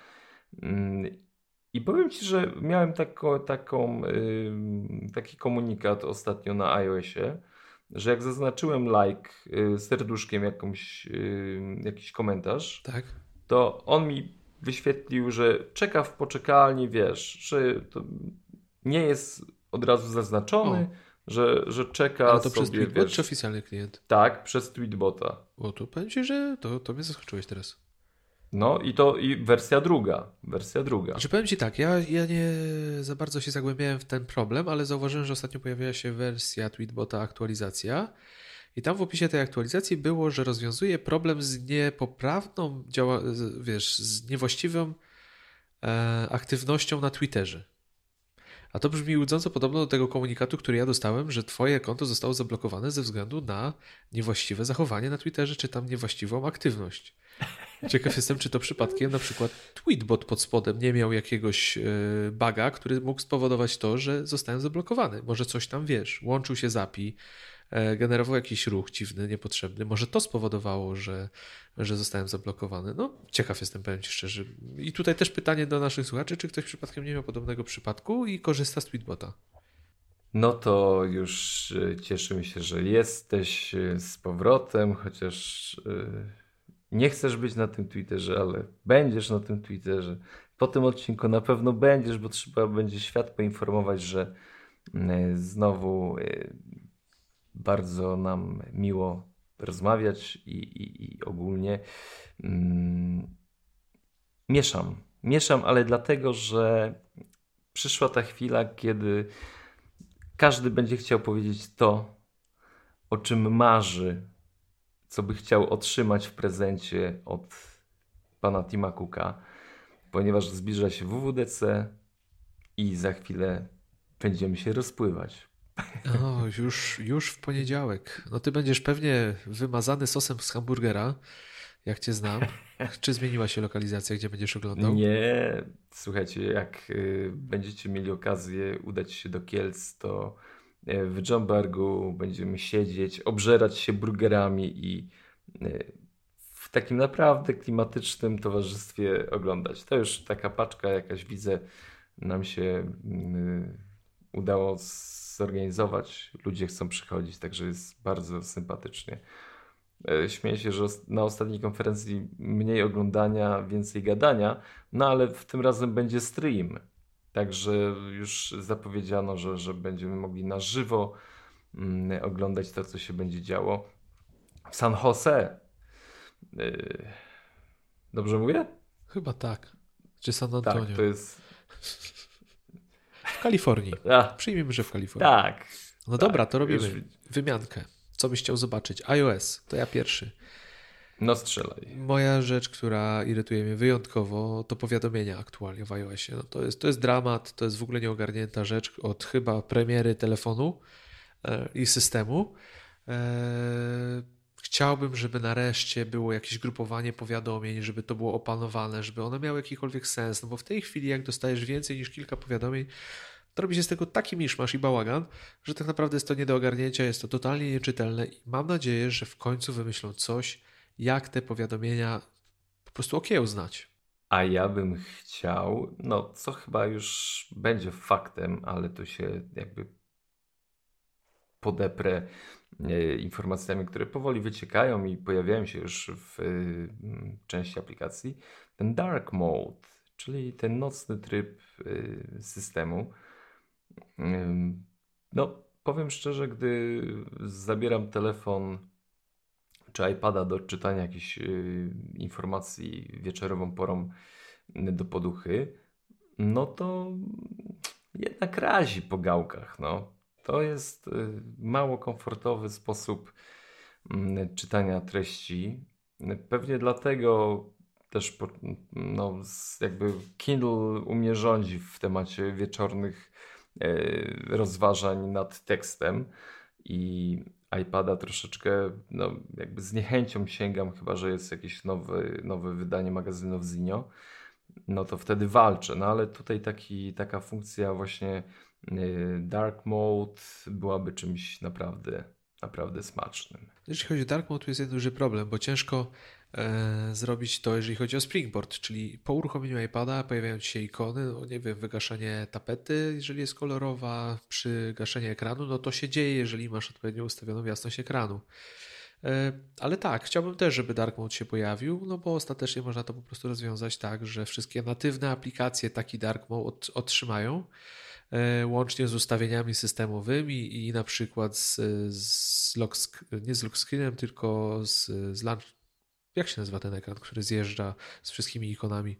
I powiem ci, że miałem taki komunikat ostatnio na iOSie, że jak zaznaczyłem like serduszkiem jakiś komentarz, Tak. to on mi wyświetlił, że czeka w poczekalni, wiesz, że to nie jest od razu zaznaczony, że czeka ale to sobie, przez Tweetbot wiesz, czy oficjalny klient? tak, przez Tweetbota. O, to powiem ci, że to mnie zaskoczyłeś teraz. No i wersja druga. Znaczy powiem ci tak, ja nie za bardzo się zagłębiałem w ten problem, ale zauważyłem, że ostatnio pojawiła się wersja Tweetbota aktualizacja i tam w opisie tej aktualizacji było, że rozwiązuje problem z niepoprawną, z niewłaściwą aktywnością na Twitterze. A to brzmi łudząco podobno do tego komunikatu, który ja dostałem, że twoje konto zostało zablokowane ze względu na niewłaściwe zachowanie na Twitterze, czy tam niewłaściwą aktywność. Ciekaw jestem, czy to przypadkiem na przykład Tweetbot pod spodem nie miał jakiegoś buga, który mógł spowodować to, że zostałem zablokowany. Może coś tam, wiesz, łączył się z API, generował jakiś ruch dziwny, niepotrzebny. Może to spowodowało, że zostałem zablokowany. No, ciekaw jestem, powiem ci szczerze. I tutaj też pytanie do naszych słuchaczy, czy ktoś przypadkiem nie miał podobnego przypadku i korzysta z Tweetbota? No to już cieszymy się, że jesteś z powrotem, chociaż nie chcesz być na tym Twitterze, ale będziesz na tym Twitterze. Po tym odcinku na pewno będziesz, bo trzeba będzie świat poinformować, że znowu bardzo nam miło rozmawiać i ogólnie mieszam, ale dlatego, że przyszła ta chwila, kiedy każdy będzie chciał powiedzieć to, o czym marzy, co by chciał otrzymać w prezencie od pana Tima Cooka, ponieważ zbliża się WWDC i za chwilę będziemy się rozpływać. O, już w poniedziałek. No ty będziesz pewnie wymazany sosem z hamburgera, jak cię znam. Czy zmieniła się lokalizacja, gdzie będziesz oglądał? Nie, słuchajcie, jak będziecie mieli okazję udać się do Kielc, to w Dżombergu będziemy siedzieć, obżerać się burgerami i w takim naprawdę klimatycznym towarzystwie oglądać. To już taka paczka jakaś, widzę, nam się udało zorganizować. Ludzie chcą przychodzić, także jest bardzo sympatycznie. Śmieję się, że na ostatniej konferencji mniej oglądania, więcej gadania, no ale w tym razem będzie stream. Także już zapowiedziano, że będziemy mogli na żywo oglądać to, co się będzie działo w San Jose. Dobrze mówię? Chyba tak. Czy San Antonio? Tak, to jest... W Kalifornii. Przyjmijmy, że w Kalifornii. Tak. No dobra, to robimy wymiankę. Co byś chciał zobaczyć? iOS, to ja pierwszy. No strzelaj. Moja rzecz, która irytuje mnie wyjątkowo, to powiadomienia aktualnie w iOSie. No to jest dramat, to jest w ogóle nieogarnięta rzecz od chyba premiery telefonu i systemu. Chciałbym, żeby nareszcie było jakieś grupowanie powiadomień, żeby to było opanowane, żeby one miały jakikolwiek sens, no bo w tej chwili jak dostajesz więcej niż kilka powiadomień, to robi się z tego taki miszmasz i bałagan, że tak naprawdę jest to nie do ogarnięcia, jest to totalnie nieczytelne i mam nadzieję, że w końcu wymyślą coś, jak te powiadomienia po prostu okiełznać. A ja bym chciał, no co chyba już będzie faktem, ale to się jakby podeprę informacjami, które powoli wyciekają i pojawiają się już w części aplikacji, ten dark mode, czyli ten nocny tryb systemu. No, powiem szczerze, gdy zabieram telefon czy iPada do czytania jakichś informacji wieczorową porą do poduchy, no to jednak razi po gałkach, no. To jest mało komfortowy sposób czytania treści. Pewnie dlatego też no, jakby Kindle u mnie rządzi w temacie wieczornych rozważań nad tekstem i iPada troszeczkę no, jakby z niechęcią sięgam, chyba że jest jakieś nowe wydanie magazynu Zinio, no to wtedy walczę. No ale tutaj taka funkcja właśnie dark mode byłaby czymś naprawdę smacznym. Jeśli chodzi o dark mode, to jest jeden duży problem, bo ciężko zrobić to, jeżeli chodzi o Springboard, czyli po uruchomieniu iPada pojawiają ci się ikony, no nie wiem, wygaszenie tapety, jeżeli jest kolorowa, przy gaszeniu ekranu, no to się dzieje, jeżeli masz odpowiednio ustawioną jasność ekranu. Ale tak, chciałbym też, żeby Dark Mode się pojawił, no bo ostatecznie można to po prostu rozwiązać tak, że wszystkie natywne aplikacje taki Dark Mode otrzymają, łącznie z ustawieniami systemowymi i na przykład nie z lock screenem, tylko z launch. Jak się nazywa ten ekran, który zjeżdża z wszystkimi ikonami?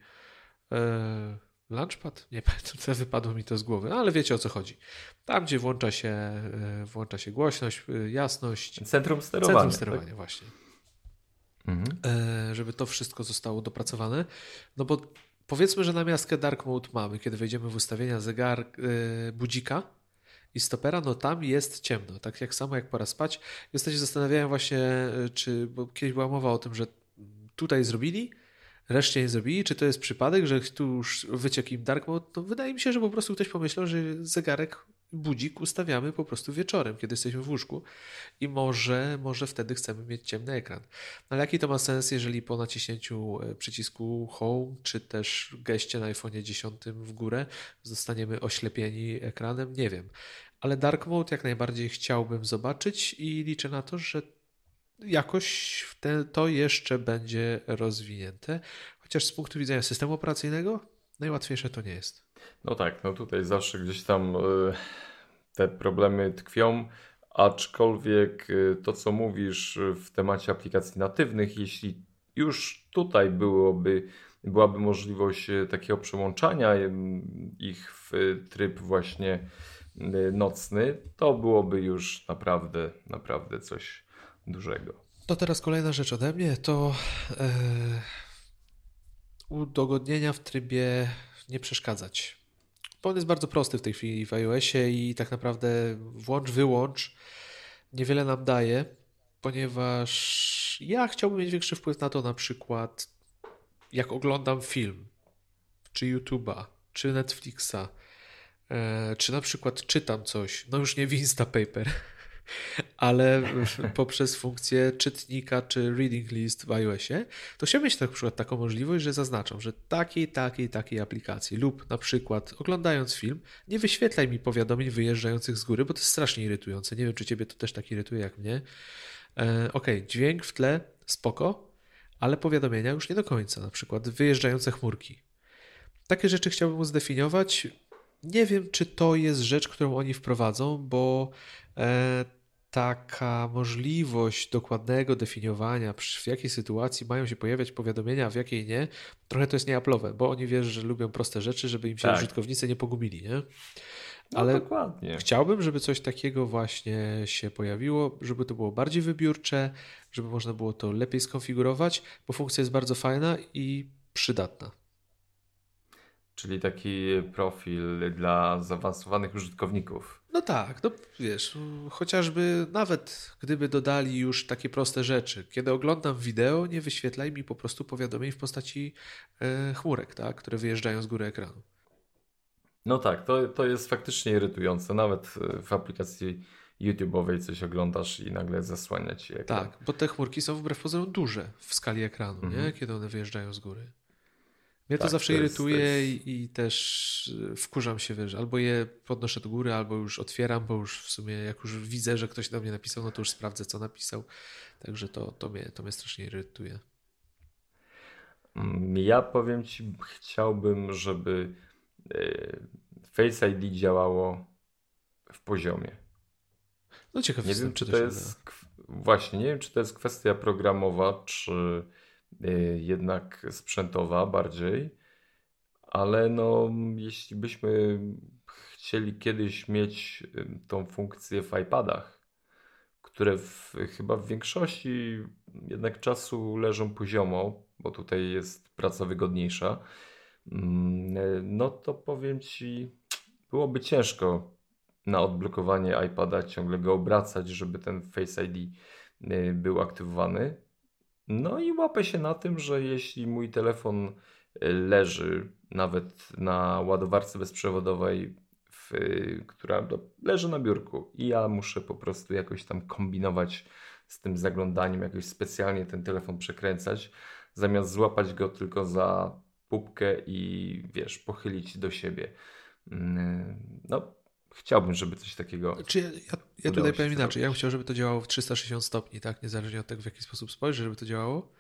Launchpad? Nie pamiętam, wypadło mi to z głowy, ale wiecie o co chodzi. Tam, gdzie włącza się głośność, jasność. Centrum sterowania. Centrum sterowania, tak? Właśnie. Mhm. Żeby to wszystko zostało dopracowane. No bo powiedzmy, że na miastkę Dark Mode mamy, kiedy wejdziemy w ustawienia budzika i stopera, no tam jest ciemno, tak jak samo jak pora spać. I ostatnio się zastanawiałem właśnie, bo kiedyś była mowa o tym, że tutaj zrobili, reszcie nie zrobili, czy to jest przypadek, że tu już wyciekł im dark mode, no wydaje mi się, że po prostu ktoś pomyślał, że zegarek, budzik ustawiamy po prostu wieczorem, kiedy jesteśmy w łóżku i może wtedy chcemy mieć ciemny ekran. Ale jaki to ma sens, jeżeli po naciśnięciu przycisku Home, czy też geście na iPhone 10 w górę zostaniemy oślepieni ekranem? Nie wiem. Ale dark mode jak najbardziej chciałbym zobaczyć i liczę na to, że jakoś to jeszcze będzie rozwinięte, chociaż z punktu widzenia systemu operacyjnego najłatwiejsze to nie jest. No tak, no tutaj zawsze gdzieś tam te problemy tkwią, aczkolwiek to co mówisz w temacie aplikacji natywnych, jeśli już tutaj byłaby możliwość takiego przełączania ich w tryb właśnie nocny, to byłoby już naprawdę coś dużego. To teraz kolejna rzecz ode mnie, to udogodnienia w trybie nie przeszkadzać. Bo on jest bardzo prosty w tej chwili w iOSie i tak naprawdę włącz, wyłącz niewiele nam daje, ponieważ ja chciałbym mieć większy wpływ na to, na przykład jak oglądam film, czy YouTube'a, czy Netflixa, czy na przykład czytam coś, no już nie w Instapaper, ale poprzez funkcję czytnika czy reading list w iOSie, to chciałbym mieć na przykład taką możliwość, że zaznaczam, że takiej aplikacji lub na przykład oglądając film, nie wyświetlaj mi powiadomień wyjeżdżających z góry, bo to jest strasznie irytujące. Nie wiem, czy ciebie to też tak irytuje jak mnie. Dźwięk w tle, spoko, ale powiadomienia już nie do końca, na przykład wyjeżdżające chmurki. Takie rzeczy chciałbym zdefiniować. Nie wiem, czy to jest rzecz, którą oni wprowadzą, bo taka możliwość dokładnego definiowania, w jakiej sytuacji mają się pojawiać powiadomienia, a w jakiej nie, trochę to jest nieaplowe, bo oni wiesz, że lubią proste rzeczy, żeby im się użytkownicy nie pogubili, nie? Ale no, dokładnie. Chciałbym, żeby coś takiego właśnie się pojawiło, żeby to było bardziej wybiórcze, żeby można było to lepiej skonfigurować, bo funkcja jest bardzo fajna i przydatna. czyli taki profil dla zaawansowanych użytkowników. No tak, no wiesz, chociażby nawet gdyby dodali już takie proste rzeczy. Kiedy oglądam wideo, nie wyświetlaj mi po prostu powiadomień w postaci chmurek, tak, które wyjeżdżają z góry ekranu. No tak, to jest faktycznie irytujące. Nawet w aplikacji YouTube'owej coś oglądasz i nagle zasłania ci ekran. Tak, bo te chmurki są wbrew pozorom duże w skali ekranu, nie? Mhm. Kiedy one wyjeżdżają z góry. Mnie to Tak, zawsze to irytuje jest... i też wkurzam się, wiesz, albo je podnoszę do góry, albo już otwieram, bo już w sumie jak już widzę, że ktoś do mnie napisał, no to już sprawdzę, co napisał. Także to mnie strasznie irytuje. Ja powiem ci, chciałbym, żeby Face ID działało w poziomie. No ciekaw Nie wiem, jestem, czy czy to to się uda. jest... Właśnie, nie wiem, czy to jest kwestia programowa, czy jednak sprzętowa bardziej. Ale no, jeśli byśmy chcieli kiedyś mieć tą funkcję w iPadach, które chyba w większości jednak czasu leżą poziomo, bo tutaj jest praca wygodniejsza, no to powiem Ci, byłoby ciężko na odblokowanie iPada ciągle go obracać, żeby ten Face ID był aktywowany. No i łapę się na tym, że jeśli mój telefon leży nawet na ładowarce bezprzewodowej, która leży na biurku i ja muszę po prostu jakoś tam kombinować z tym zaglądaniem, jakoś specjalnie ten telefon przekręcać, zamiast złapać go tylko za pupkę i wiesz, pochylić do siebie. No, chciałbym, żeby coś takiego Czy ja udało tutaj się powiem inaczej. Ja bym zrobić. chciał, żeby to działało w 360 stopni, tak? Niezależnie od tego, w jaki sposób spojrzysz, żeby to działało.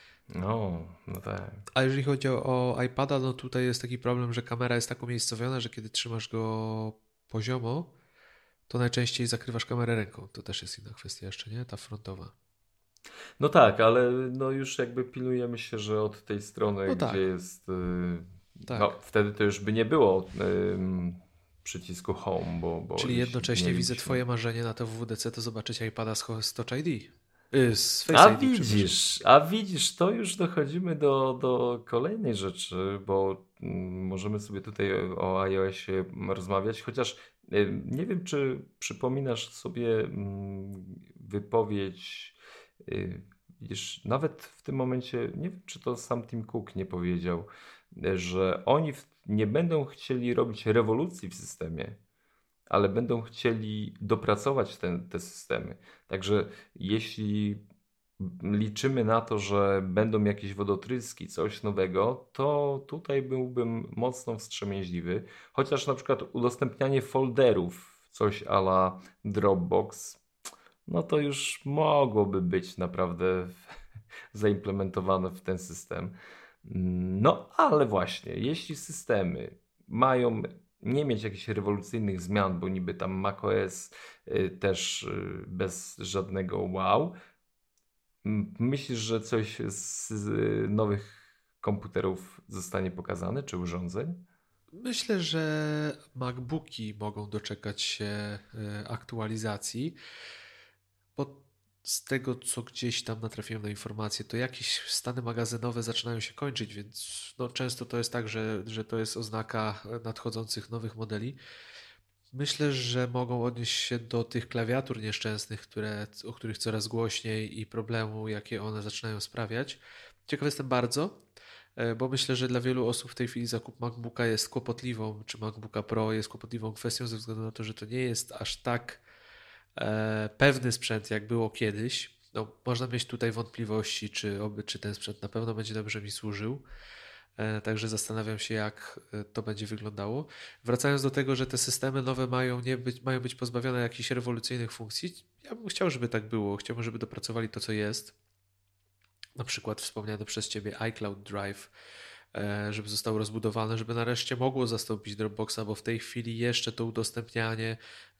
No tak. A jeżeli chodzi o iPada, no tutaj jest taki problem, że kamera jest tak umiejscowiona, że kiedy trzymasz go poziomo, to najczęściej zakrywasz kamerę ręką. To też jest inna kwestia jeszcze, nie? Ta frontowa. No tak, ale no już jakby pilnujemy się, że od tej strony, No gdzie tak, jest, no tak. wtedy to już by nie było przycisku Home, bo Czyli jeśli jednocześnie widzę mielibyśmy... twoje marzenie na to WWDC, to zobaczyć iPada z Touch ID. Z A Face ID, przepraszam. widzisz, to już dochodzimy do kolejnej rzeczy, bo możemy sobie tutaj o iOSie rozmawiać, chociaż nie wiem, czy przypominasz sobie wypowiedź, widzisz, nawet w tym momencie, nie wiem, czy to sam Tim Cook nie powiedział, że oni nie będą chcieli robić rewolucji w systemie, ale będą chcieli dopracować te systemy. Także jeśli liczymy na to, że będą jakieś wodotryski, coś nowego, to tutaj byłbym mocno wstrzemięźliwy. Chociaż na przykład udostępnianie folderów, coś a la Dropbox, no to już mogłoby być naprawdę zaimplementowane w ten system. No ale właśnie, jeśli systemy mają nie mieć jakichś rewolucyjnych zmian, bo niby tam macOS też bez żadnego wow, myślisz, że coś z nowych komputerów zostanie pokazane, czy urządzeń? Myślę, że MacBooki mogą doczekać się aktualizacji, bo z tego, co gdzieś tam natrafiłem na informacje, to jakieś stany magazynowe zaczynają się kończyć, więc no, często to jest tak, że to jest oznaka nadchodzących nowych modeli. Myślę, że mogą odnieść się do tych klawiatur nieszczęsnych, o których coraz głośniej i problemu, jakie one zaczynają sprawiać. Ciekaw jestem bardzo, bo myślę, że dla wielu osób w tej chwili zakup MacBooka jest kłopotliwą, czy MacBooka Pro jest kłopotliwą kwestią ze względu na to, że to nie jest aż tak pewny sprzęt, jak było kiedyś. No, można mieć tutaj wątpliwości, czy ten sprzęt na pewno będzie dobrze mi służył. Także zastanawiam się, jak to będzie wyglądało. Wracając do tego, że te systemy nowe mają być pozbawione jakichś rewolucyjnych funkcji, ja bym chciał, żeby tak było. Chciałbym, żeby dopracowali to, co jest. Na przykład wspomniane przez Ciebie iCloud Drive, żeby zostało rozbudowane, żeby nareszcie mogło zastąpić Dropboxa, bo w tej chwili jeszcze to udostępnianie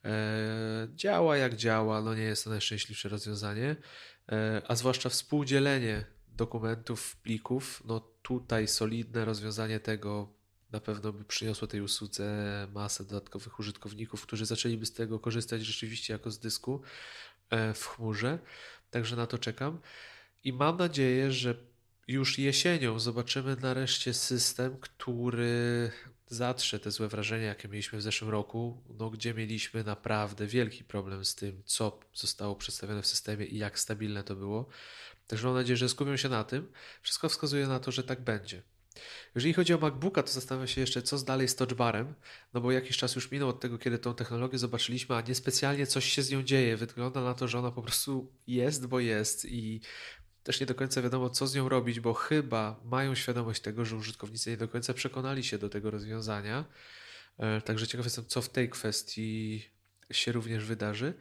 działa jak działa, no nie jest to najszczęśliwsze rozwiązanie, a zwłaszcza współdzielenie dokumentów, plików, no tutaj solidne rozwiązanie tego na pewno by przyniosło tej usłudze masę dodatkowych użytkowników, którzy zaczęliby z tego korzystać rzeczywiście jako z dysku w chmurze, także na to czekam i mam nadzieję, że już jesienią zobaczymy nareszcie system, który zatrze te złe wrażenia, jakie mieliśmy w zeszłym roku, no, gdzie mieliśmy naprawdę wielki problem z tym, co zostało przedstawione w systemie i jak stabilne to było. Także mam nadzieję, że skupią się na tym. Wszystko wskazuje na to, że tak będzie. Jeżeli chodzi o MacBooka, to zastanawiam się jeszcze, co dalej z Touch Barem, no bo jakiś czas już minął od tego, kiedy tą technologię zobaczyliśmy, a niespecjalnie coś się z nią dzieje. Wygląda na to, że ona po prostu jest, bo jest i też nie do końca wiadomo, co z nią robić, bo chyba mają świadomość tego, że użytkownicy nie do końca przekonali się do tego rozwiązania. Także ciekaw jestem, co w tej kwestii się również wydarzy.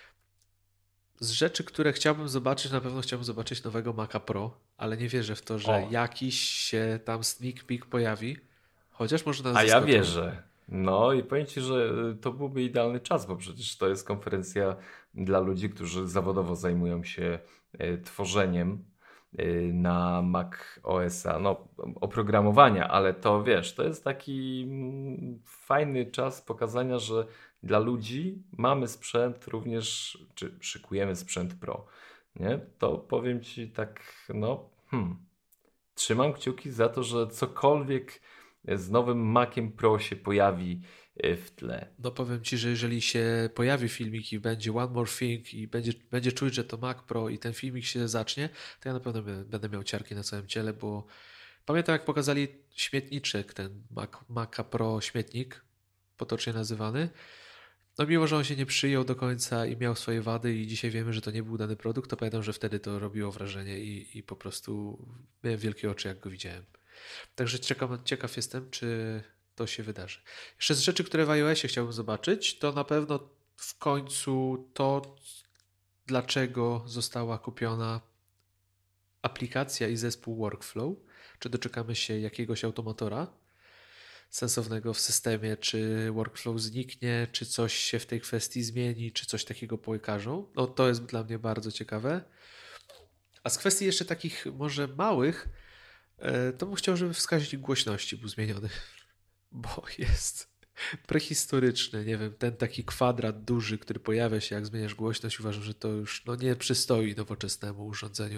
Z rzeczy, które chciałbym zobaczyć, na pewno chciałbym zobaczyć nowego Maca Pro, ale nie wierzę w to, że O, jakiś się tam sneak peek pojawi, chociaż może nas a ja zaskoczą. wierzę. No i powiem Ci, że to byłby idealny czas, bo przecież to jest konferencja dla ludzi, którzy zawodowo zajmują się tworzeniem na Mac OS-a, no oprogramowania, ale to wiesz, to jest taki fajny czas pokazania, że dla ludzi mamy sprzęt również, czy szykujemy sprzęt Pro, nie? To powiem Ci tak, no, trzymam kciuki za to, że cokolwiek z nowym Maciem Pro się pojawi w tle. No powiem Ci, że jeżeli się pojawi filmik i będzie One More Thing i będzie czuć, że to Mac Pro i ten filmik się zacznie, to ja na pewno będę miał ciarki na całym ciele, bo pamiętam jak pokazali śmietniczek, ten Maca Pro śmietnik, potocznie nazywany. No mimo, że on się nie przyjął do końca i miał swoje wady i dzisiaj wiemy, że to nie był dany produkt, to pamiętam, że wtedy to robiło wrażenie i po prostu miałem wielkie oczy, jak go widziałem. Także ciekaw jestem, czy to się wydarzy. Jeszcze z rzeczy, które w iOSie chciałbym zobaczyć, to na pewno w końcu to, dlaczego została kupiona aplikacja i zespół Workflow. Czy doczekamy się jakiegoś automatora sensownego w systemie, czy workflow zniknie, czy coś się w tej kwestii zmieni, czy coś takiego pokażą. No to jest dla mnie bardzo ciekawe. A z kwestii jeszcze takich może małych, to bym chciał, żeby wskaźnik głośności był zmieniony, bo jest prehistoryczny, nie wiem, ten taki kwadrat duży, który pojawia się jak zmieniasz głośność, uważam, że to już no, nie przystoi nowoczesnemu urządzeniu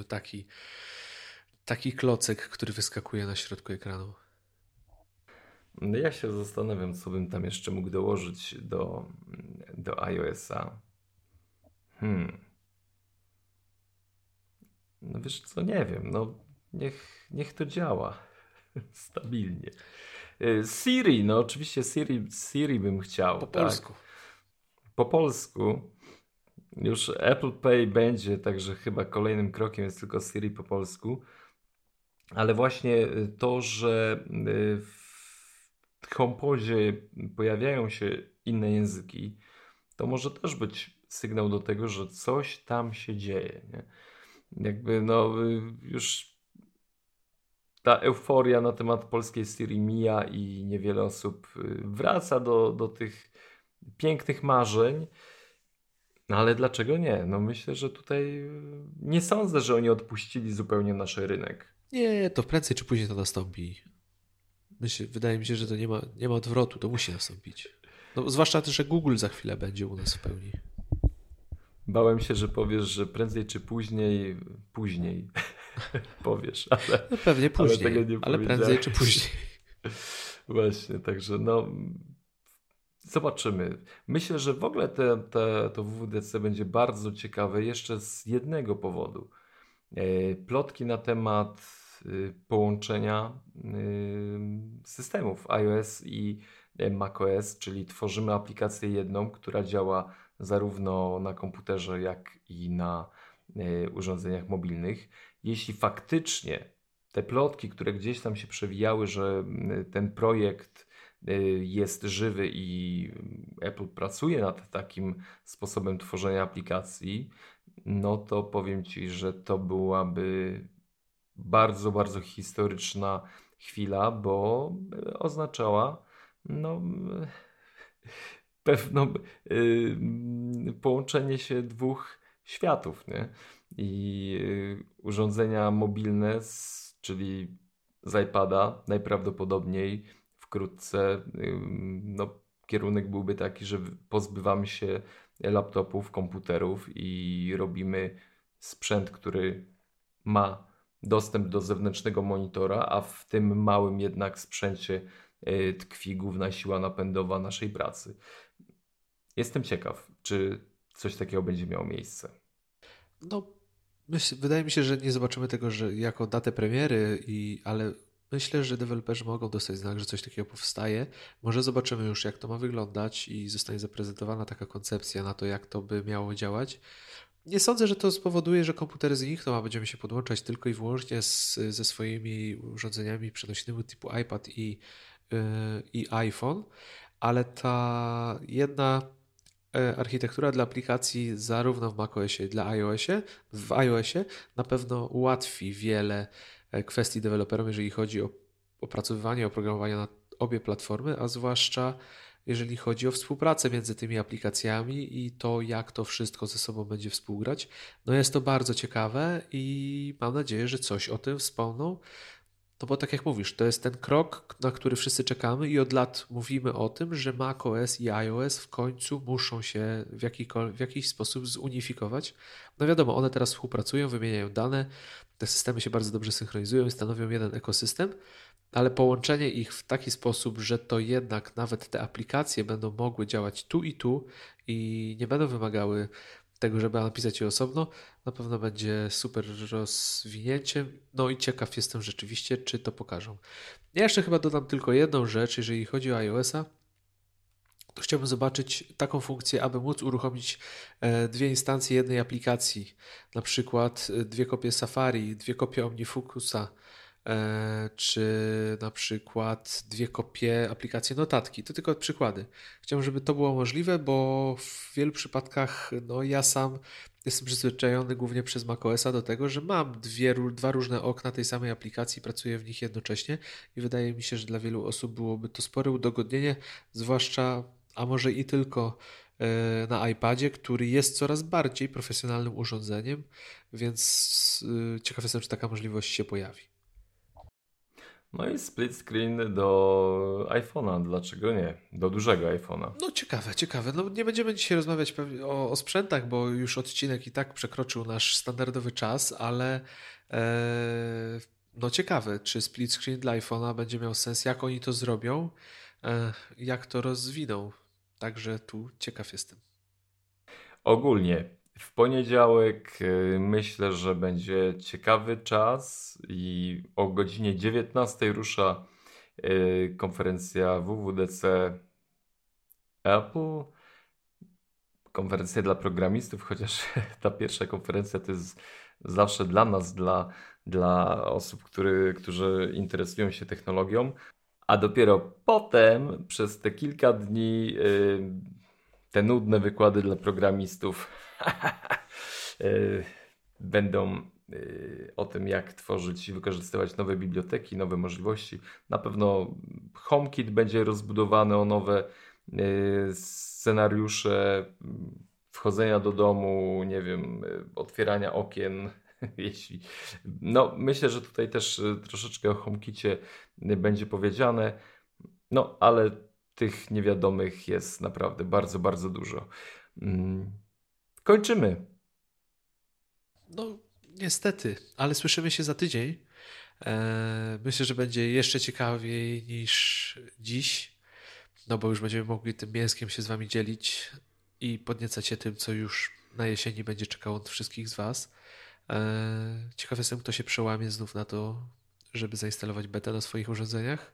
taki klocek, który wyskakuje na środku ekranu. No ja się zastanawiam, co bym tam jeszcze mógł dołożyć do iOS-a. No wiesz co, nie wiem, no niech to działa stabilnie. Siri, no oczywiście Siri bym chciał, Po tak? polsku. Po polsku. Już Apple Pay będzie, także chyba kolejnym krokiem jest tylko Siri po polsku. Ale właśnie to, że w HomePodzie pojawiają się inne języki, to może też być sygnał do tego, że coś tam się dzieje, nie? Jakby no już ta euforia na temat polskiej Siri mija i niewiele osób wraca do tych pięknych marzeń. No ale dlaczego nie? No myślę, że tutaj nie sądzę, że oni odpuścili zupełnie nasz rynek. Nie, to prędzej czy później to nastąpi. Wydaje mi się, że to nie ma odwrotu, to musi nastąpić. No, zwłaszcza też, że Google za chwilę będzie u nas w pełni. Bałem się, że powiesz, że prędzej czy później powiesz, ale, No, pewnie później, ale tego nie ale prędzej powiedziałem. czy później. Właśnie, także no zobaczymy. Myślę, że w ogóle to WWDC będzie bardzo ciekawe jeszcze z jednego powodu. Plotki na temat połączenia systemów iOS i macOS, czyli tworzymy aplikację jedną, która działa zarówno na komputerze, jak i na urządzeniach mobilnych. Jeśli faktycznie te plotki, które gdzieś tam się przewijały, że ten projekt jest żywy i Apple pracuje nad takim sposobem tworzenia aplikacji, no to powiem Ci, że to byłaby bardzo, bardzo historyczna chwila, bo oznaczała no, pewne połączenie się dwóch światów, nie? I urządzenia mobilne, czyli z iPada najprawdopodobniej wkrótce no, kierunek byłby taki, że pozbywamy się laptopów, komputerów i robimy sprzęt, który ma dostęp do zewnętrznego monitora, a w tym małym jednak sprzęcie tkwi główna siła napędowa naszej pracy. Jestem ciekaw, czy coś takiego będzie miało miejsce. No, wydaje mi się, że nie zobaczymy tego, że jako datę premiery, ale myślę, że deweloperzy mogą dostać znak, że coś takiego powstaje. Może zobaczymy już, jak to ma wyglądać i zostanie zaprezentowana taka koncepcja na to, jak to by miało działać. Nie sądzę, że to spowoduje, że komputery znikną, a będziemy się podłączać tylko i wyłącznie ze swoimi urządzeniami przenośnymi typu iPad i iPhone, ale ta jedna architektura dla aplikacji zarówno w macOSie, jak i w iOSie na pewno ułatwi wiele kwestii deweloperom, jeżeli chodzi o opracowywanie oprogramowania na obie platformy, a zwłaszcza jeżeli chodzi o współpracę między tymi aplikacjami i to, jak to wszystko ze sobą będzie współgrać. No jest to bardzo ciekawe i mam nadzieję, że coś o tym wspomną. No bo tak jak mówisz, to jest ten krok, na który wszyscy czekamy i od lat mówimy o tym, że macOS i iOS w końcu muszą się w jakiś sposób zunifikować. No wiadomo, one teraz współpracują, wymieniają dane, te systemy się bardzo dobrze synchronizują i stanowią jeden ekosystem, ale połączenie ich w taki sposób, że to jednak nawet te aplikacje będą mogły działać tu i nie będą wymagały tego, żeby napisać je osobno, na pewno będzie super rozwinięciem. No i ciekaw jestem rzeczywiście, czy to pokażą. Ja jeszcze chyba dodam tylko jedną rzecz, jeżeli chodzi o iOS-a, to chciałbym zobaczyć taką funkcję, aby móc uruchomić dwie instancje jednej aplikacji, na przykład dwie kopie Safari, dwie kopie OmniFocusa, czy na przykład dwie kopie aplikacji Notatki. To tylko przykłady. Chciałbym, żeby to było możliwe, bo w wielu przypadkach ja sam jestem przyzwyczajony głównie przez macOSa do tego, że mam dwa różne okna tej samej aplikacji, pracuję w nich jednocześnie i wydaje mi się, że dla wielu osób byłoby to spore udogodnienie, zwłaszcza, a może i tylko na iPadzie, który jest coraz bardziej profesjonalnym urządzeniem, więc ciekaw jestem, czy taka możliwość się pojawi. No i split screen do iPhone'a, dlaczego nie? Do dużego iPhone'a. No ciekawe. No nie będziemy dzisiaj rozmawiać o sprzętach, bo już odcinek i tak przekroczył nasz standardowy czas, ale no ciekawe, czy split screen dla iPhone'a będzie miał sens, jak oni to zrobią, jak to rozwiną. Także tu ciekaw jestem. Ogólnie w poniedziałek myślę, że będzie ciekawy czas i o godzinie 19 rusza konferencja WWDC Apple. Konferencja dla programistów, chociaż ta pierwsza konferencja to jest zawsze dla nas, dla osób, którzy interesują się technologią, a dopiero potem przez te kilka dni te nudne wykłady dla programistów będą o tym, jak tworzyć i wykorzystywać nowe biblioteki, nowe możliwości. Na pewno HomeKit będzie rozbudowany o nowe scenariusze wchodzenia do domu, nie wiem, otwierania okien. Myślę, że tutaj też troszeczkę o HomeKicie będzie powiedziane, ale tych niewiadomych jest naprawdę bardzo, bardzo dużo. Kończymy. No, niestety, ale słyszymy się za tydzień. Myślę, że będzie jeszcze ciekawiej niż dziś, bo już będziemy mogli tym mięskiem się z wami dzielić i podniecać się tym, co już na jesieni będzie czekało od wszystkich z was. Ciekaw jestem, kto się przełamie znów na to, żeby zainstalować betę na swoich urządzeniach.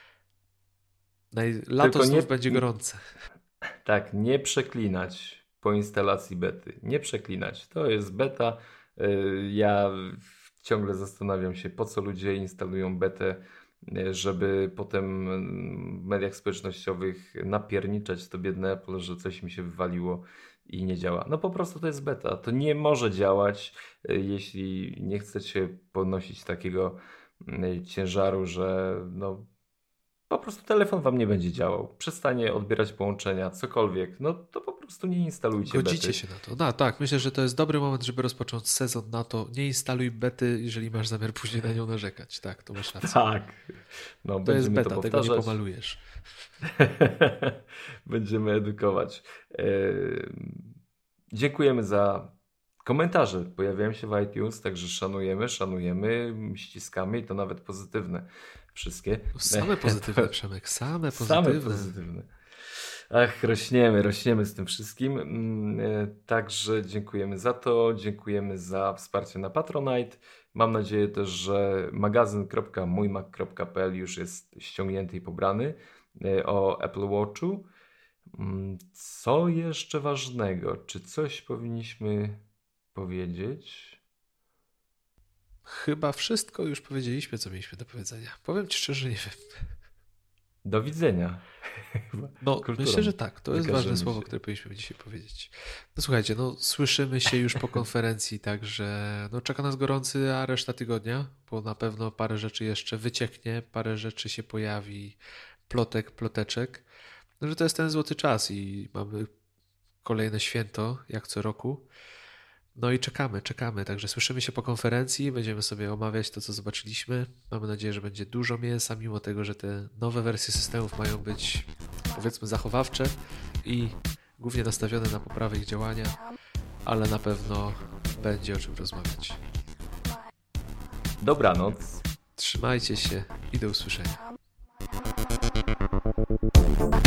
Lato znów będzie gorące. Tak, nie przeklinać po instalacji bety. Nie przeklinać. To jest beta. Ja ciągle zastanawiam się, po co ludzie instalują betę, żeby potem w mediach społecznościowych napierniczać to biedne Apple, że coś mi się wywaliło i nie działa. No po prostu to jest beta. To nie może działać, jeśli nie chcecie ponosić takiego ciężaru, że po prostu telefon wam nie będzie działał. Przestanie odbierać połączenia, cokolwiek. To po prostu nie instalujcie bety. Godzicie się na to. No tak, myślę, że to jest dobry moment, żeby rozpocząć sezon na to. Nie instaluj bety, jeżeli masz zamiar później na nią narzekać. Tak, to masz rację. Tak. To jest beta, tego nie pomalujesz. Będziemy edukować. Dziękujemy za komentarze. Pojawiają się w iTunes, także szanujemy, ściskamy i to nawet pozytywne. wszystkie. Same pozytywne, Przemek, same Same pozytywne. pozytywne. Ach, rośniemy z tym wszystkim. Także dziękujemy za to, dziękujemy za wsparcie na Patronite. Mam nadzieję też, że magazyn.mójmac.pl już jest ściągnięty i pobrany o Apple Watchu. Co jeszcze ważnego? Czy coś powinniśmy powiedzieć? Chyba wszystko już powiedzieliśmy, co mieliśmy do powiedzenia. Powiem ci szczerze, nie wiem. Do widzenia. No, Kulturą myślę, że tak. To jest ważne wykażemy słowo, się. które powinniśmy dzisiaj powiedzieć. No słuchajcie, no słyszymy się już po konferencji, także no, czeka nas gorący, a reszta tygodnia, bo na pewno parę rzeczy jeszcze wycieknie, parę rzeczy się pojawi, ploteczek. No, że to jest ten złoty czas i mamy kolejne święto, jak co roku. No i czekamy. Także słyszymy się po konferencji, będziemy sobie omawiać to, co zobaczyliśmy. Mamy nadzieję, że będzie dużo mięsa, mimo tego, że te nowe wersje systemów mają być, powiedzmy, zachowawcze i głównie nastawione na poprawę ich działania, ale na pewno będzie o czym rozmawiać. Dobranoc. Trzymajcie się i do usłyszenia.